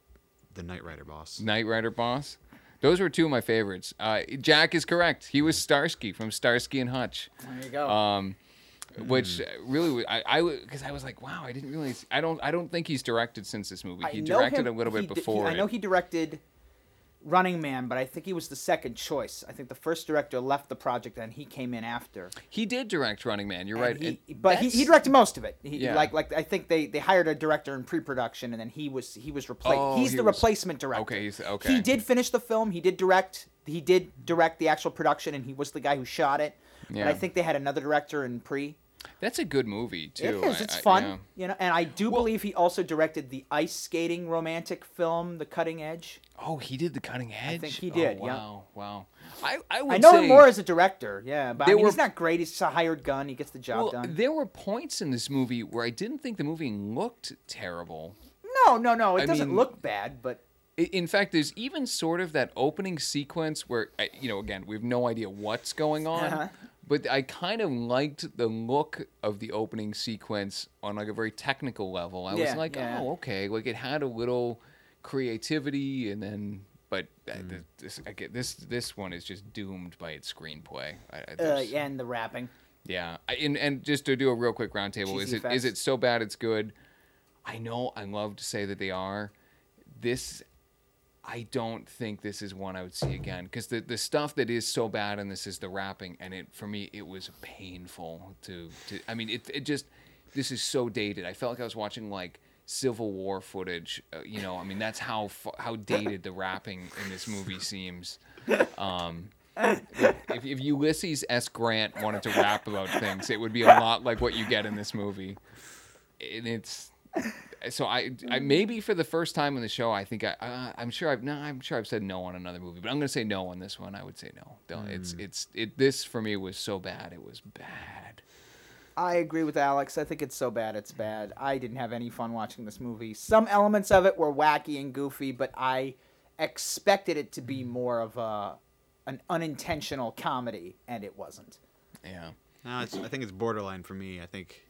the Knight Rider boss. Knight Rider boss. Those were two of my favorites. Uh, Jack is correct. He was Starsky from Starsky and Hutch. There you go. Um, which really, I, I, because I was like, wow, I didn't realize. I don't, I don't think he's directed since this movie. I He know directed him- a little he bit di- before. he- I know it. he directed Running Man, but I think he was the second choice. I think the first director left the project and he came in after. He did direct Running Man. You're right. And he, And but he, that's- he directed most of it. He, Yeah. Like like I think they, they hired a director in pre-production and then he was he was replaced. Oh, he's he the was- replacement director. Okay, he's- okay. He did finish the film. He did direct. He did direct the actual production and he was the guy who shot it. Yeah. But I think they had another director in pre. That's a good movie too. It is. I- It's I- fun, yeah. you know. And I do Well- believe he also directed the ice skating romantic film, The Cutting Edge. Oh, he did The Cutting Edge. think he did, Oh, yeah. wow, wow. I, I would I know say, him more as a director, yeah, but I They mean, were- he's not great. He's just a hired gun. He gets the job Well, done. there were points in this movie where I didn't think the movie looked terrible. No, no, no. It I doesn't mean- look bad, but I- In fact, there's even sort of that opening sequence where, I- you know, again, we have no idea what's going on, Uh-huh. but I kind of liked the look of the opening sequence on like a very technical level. I was Yeah, like, yeah. oh, okay, like it had a little creativity, and then, but uh, Mm. th- this, I get this, this one is just doomed by its screenplay. I, I, uh, there's- yeah, and the rapping. Yeah, I- and and just to do a real quick roundtable, is Cheesy it is effects. it so bad it's good? I know I love to say that they are. This, I don't think this is one I would see again because the the stuff that is so bad in this is the rapping, and it for me it was painful to to. I mean, it it just this is so dated. I felt like I was watching like Civil War footage. Uh, you know, I mean that's how fu- how dated the rapping in this movie seems. Um, if, if Ulysses S. Grant wanted to rap about things, it would be a lot like what you get in this movie. And it's so I, I maybe for the first time in the show, I think I, uh, I'm sure I've no, I'm sure I've said no on another movie, but I'm gonna say no on this one. I would say no. Don't, It's it's it. This for me was so bad. It was bad. I agree with Alex. I think it's so bad it's bad. I didn't have any fun watching this movie. Some elements of it were wacky and goofy, but I expected it to be more of a an unintentional comedy, and it wasn't. Yeah. No, it's, I think it's borderline for me. I think,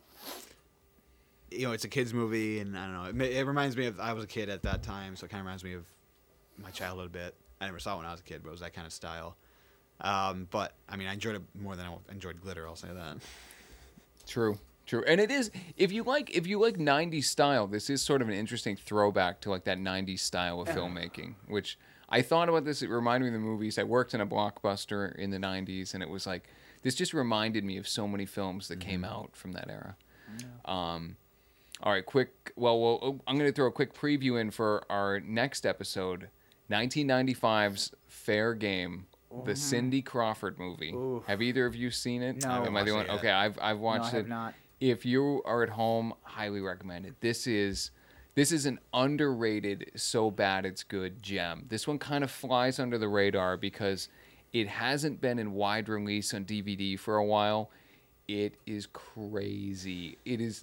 you know, it's a kids movie, and I don't know. It, ma- it reminds me of I was a kid at that time, so it kind of reminds me of my childhood a bit. I never saw it when I was a kid, but it was that kind of style. Um, but I mean, I enjoyed it more than I enjoyed Glitter. I'll say that. True. True. And it is if you like if you like nineties style, this is sort of an interesting throwback to like that nineties style of filmmaking, which I thought about this. It reminded me of the movies. I worked in a Blockbuster in the nineties, and it was like this just reminded me of so many films that came out from that era. Um, all right, quick. Well, well, I'm going to throw a quick preview in for our next episode, nineteen ninety-five's Fair Game, the Cindy Crawford movie. Oof. Have either of you seen it? No. Am I the Watched one? it yet. Okay, I've I've No, watched I have it. not. If you are at home, highly recommend it. This is this is an underrated, so bad it's good gem. This one kind of flies under the radar because it hasn't been in wide release on D V D for a while. It is crazy. It is.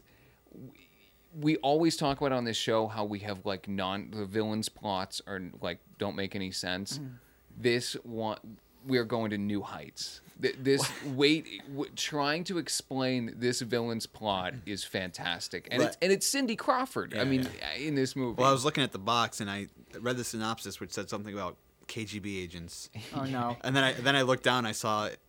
We always talk about on this show how we have like non the villains' plots are like don't make any sense. This one we are going to new heights. Th- This wait, w- trying to explain this villain's plot is fantastic, and But- it's and it's Cindy Crawford. I Yeah, mean, in this movie. Well, I was looking at the box, and I read the synopsis, which said something about K G B agents. Oh no. And then I then I looked down, I saw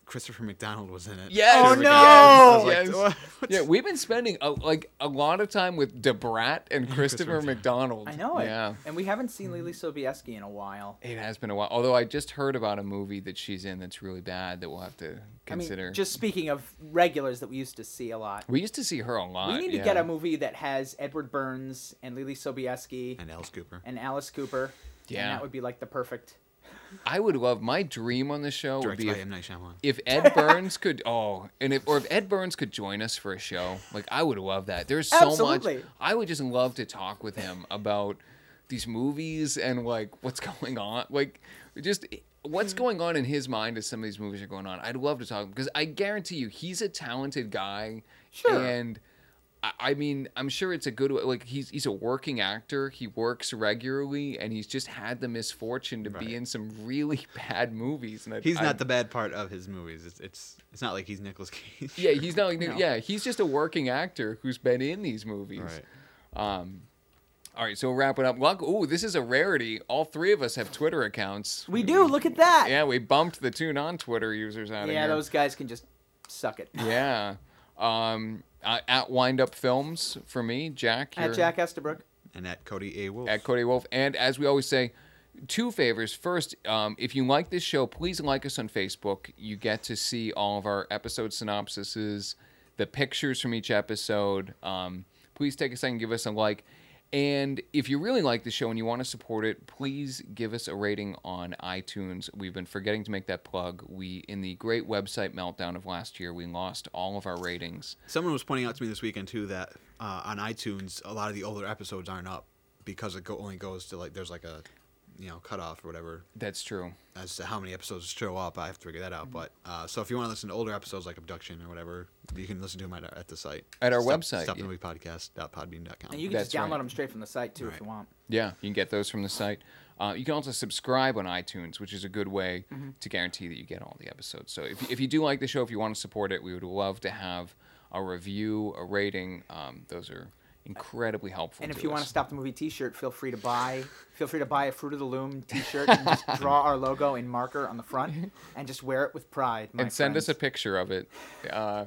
Christopher McDonald was in it. Yes. Oh, yes, no! I was like, yes. "What- what's-" Yeah, we've been spending a, like a lot of time with Debrat and Christopher Christopher McDonald. I know it. Yeah. And we haven't seen Lily Sobieski in a while. It has been a while. Although I just heard about a movie that she's in that's really bad that we'll have to consider. I mean, just speaking of regulars that we used to see a lot. we used to see her a lot. We need to yeah. get a movie that has Edward Burns and Lily Sobieski And Alice Cooper. and Alice Cooper. Yeah. And that would be like the perfect. I would love my dream on the show would Directed be by if, M. Night Shyamalan. if Ed Burns could oh and if or if Ed Burns could join us for a show. Like I would love that. There's so Absolutely. much I would just love to talk with him about these movies and like what's going on. Like just what's going on in his mind as some of these movies are going on. I'd love to talk because I guarantee you he's a talented guy. Sure. And I- I mean, I'm sure it's a good like he's he's a working actor. He works regularly, and he's just had the misfortune to Right. be in some really bad movies. And I, He's I- not the bad part of his movies. It's it's, it's not like he's Nicolas Cage. yeah, he's not like No. yeah, he's just a working actor who's been in these movies. Right. Um, all right, so we'll wrap it up. Luck, ooh, this is a rarity. All three of us have Twitter accounts. We do. Look at that. Yeah, we bumped the two non-Twitter users out of Yeah, here. those guys can just suck it. Yeah. Um, uh, at Wind Up Films for me, Jack. At you're- Jack Estabrook. And at Cody A. Wolf. At Cody Wolf. And as we always say, two favors. First, um, if you like this show, please like us on Facebook. You get to see all of our episode synopsises, the pictures from each episode. Um, please take a second, give us a like. And if you really like the show and you want to support it, please give us a rating on iTunes. We've been forgetting to make that plug. We, in the great website meltdown of last year, we lost all of our ratings. Someone was pointing out to me this weekend too that uh, on iTunes a lot of the older episodes aren't up because it go- only goes to like there's like a you know cutoff or whatever That's true. as to how many episodes show up. I have to figure that out. But uh, so if you want to listen to older episodes like Abduction or whatever, you can listen to them at, at the site At our Stop, website, stop yeah. the movie podcast dot podbean dot com. And you can just That's download right. them straight from the site, too, if Right. you want. Yeah, you can get those from the site. Uh, you can also subscribe on iTunes, which is a good way Mm-hmm. to guarantee that you get all the episodes. So if, if you do like the show, if you want to support it, we would love to have a review, a rating. Um, those are incredibly helpful. And if to you want us. to stop the movie T-shirt, feel free to buy. Feel free to buy a Fruit of the Loom T-shirt and just draw our logo in marker on the front and just wear it with pride. My and send us a friends. picture of it. Uh,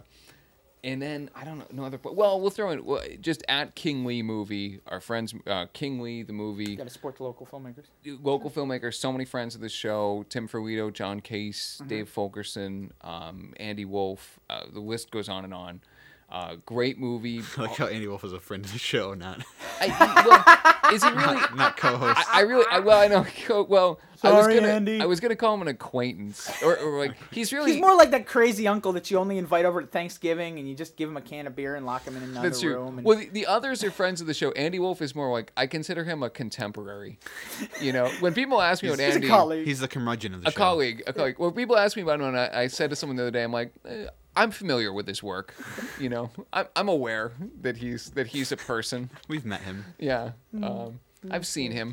and then I don't know, no other. Well, we'll throw in well, just at King Lee movie. Our friends, uh, King Lee the movie. Got to support the local filmmakers. Local filmmakers, so many friends of the show: Tim Ferlito, John Case, Mm-hmm. Dave Fulkerson, um, Andy Wolf. Uh, the list goes on and on. Uh, great movie. I like how Andy Wolf is a friend of the show, not I, he- well, is he really? not co-host. I, I really, I, well, I know. Well, I was Sorry, gonna, Andy. I was gonna call him an acquaintance, or, or like he's really. He's more like that crazy uncle that you only invite over to Thanksgiving and you just give him a can of beer and lock him in another That's true. room. And... Well, the, the others are friends of the show. Andy Wolf is more like I consider him a contemporary. You know, when people ask me He's- about he's Andy, a colleague. He's the curmudgeon of the a show. colleague, a colleague. When people ask me about him, and I, I said to someone the other day, I'm like, eh, I'm familiar with his work. You know, I'm, I'm aware that he's that he's a person. We've met him. Yeah, um, I've seen him.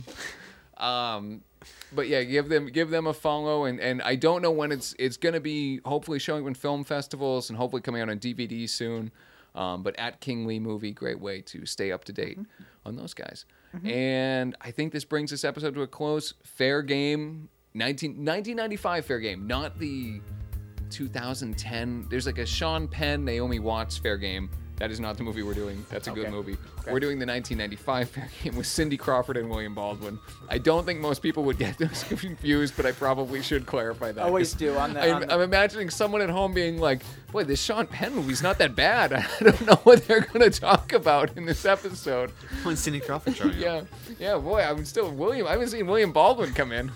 Um, but yeah, give them give them a follow, and, and I don't know when it's it's gonna be. Hopefully showing up in film festivals and hopefully coming out on D V D soon. Um, but at King Lee Movie, great way to stay up to date on those guys. And I think this brings this episode to a close. Fair Game, nineteen, nineteen ninety-five Fair Game, not the two thousand ten. There's like a Sean Penn, Naomi Watts Fair Game. That is not the movie we're doing. That's a good Okay. movie. Okay. We're doing the nineteen ninety-five Fair Game with Cindy Crawford and William Baldwin. I don't think most people would get those confused, but I probably should clarify that. Always do on the. I'm, on the- I'm imagining someone at home being like, boy, this Sean Penn movie's not that bad. I don't know what they're going to talk about in this episode. When Cindy Crawford showing up. Yeah, yeah, boy, I'm still William. I haven't seen William Baldwin come in.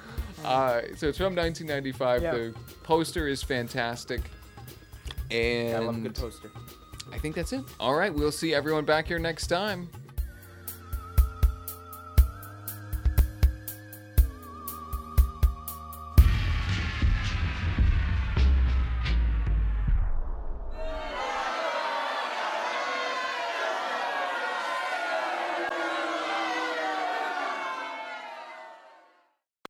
Uh, so it's from nineteen ninety-five. Yeah. The poster is fantastic. And I love a good poster. I think that's it. All right, we'll see everyone back here next time.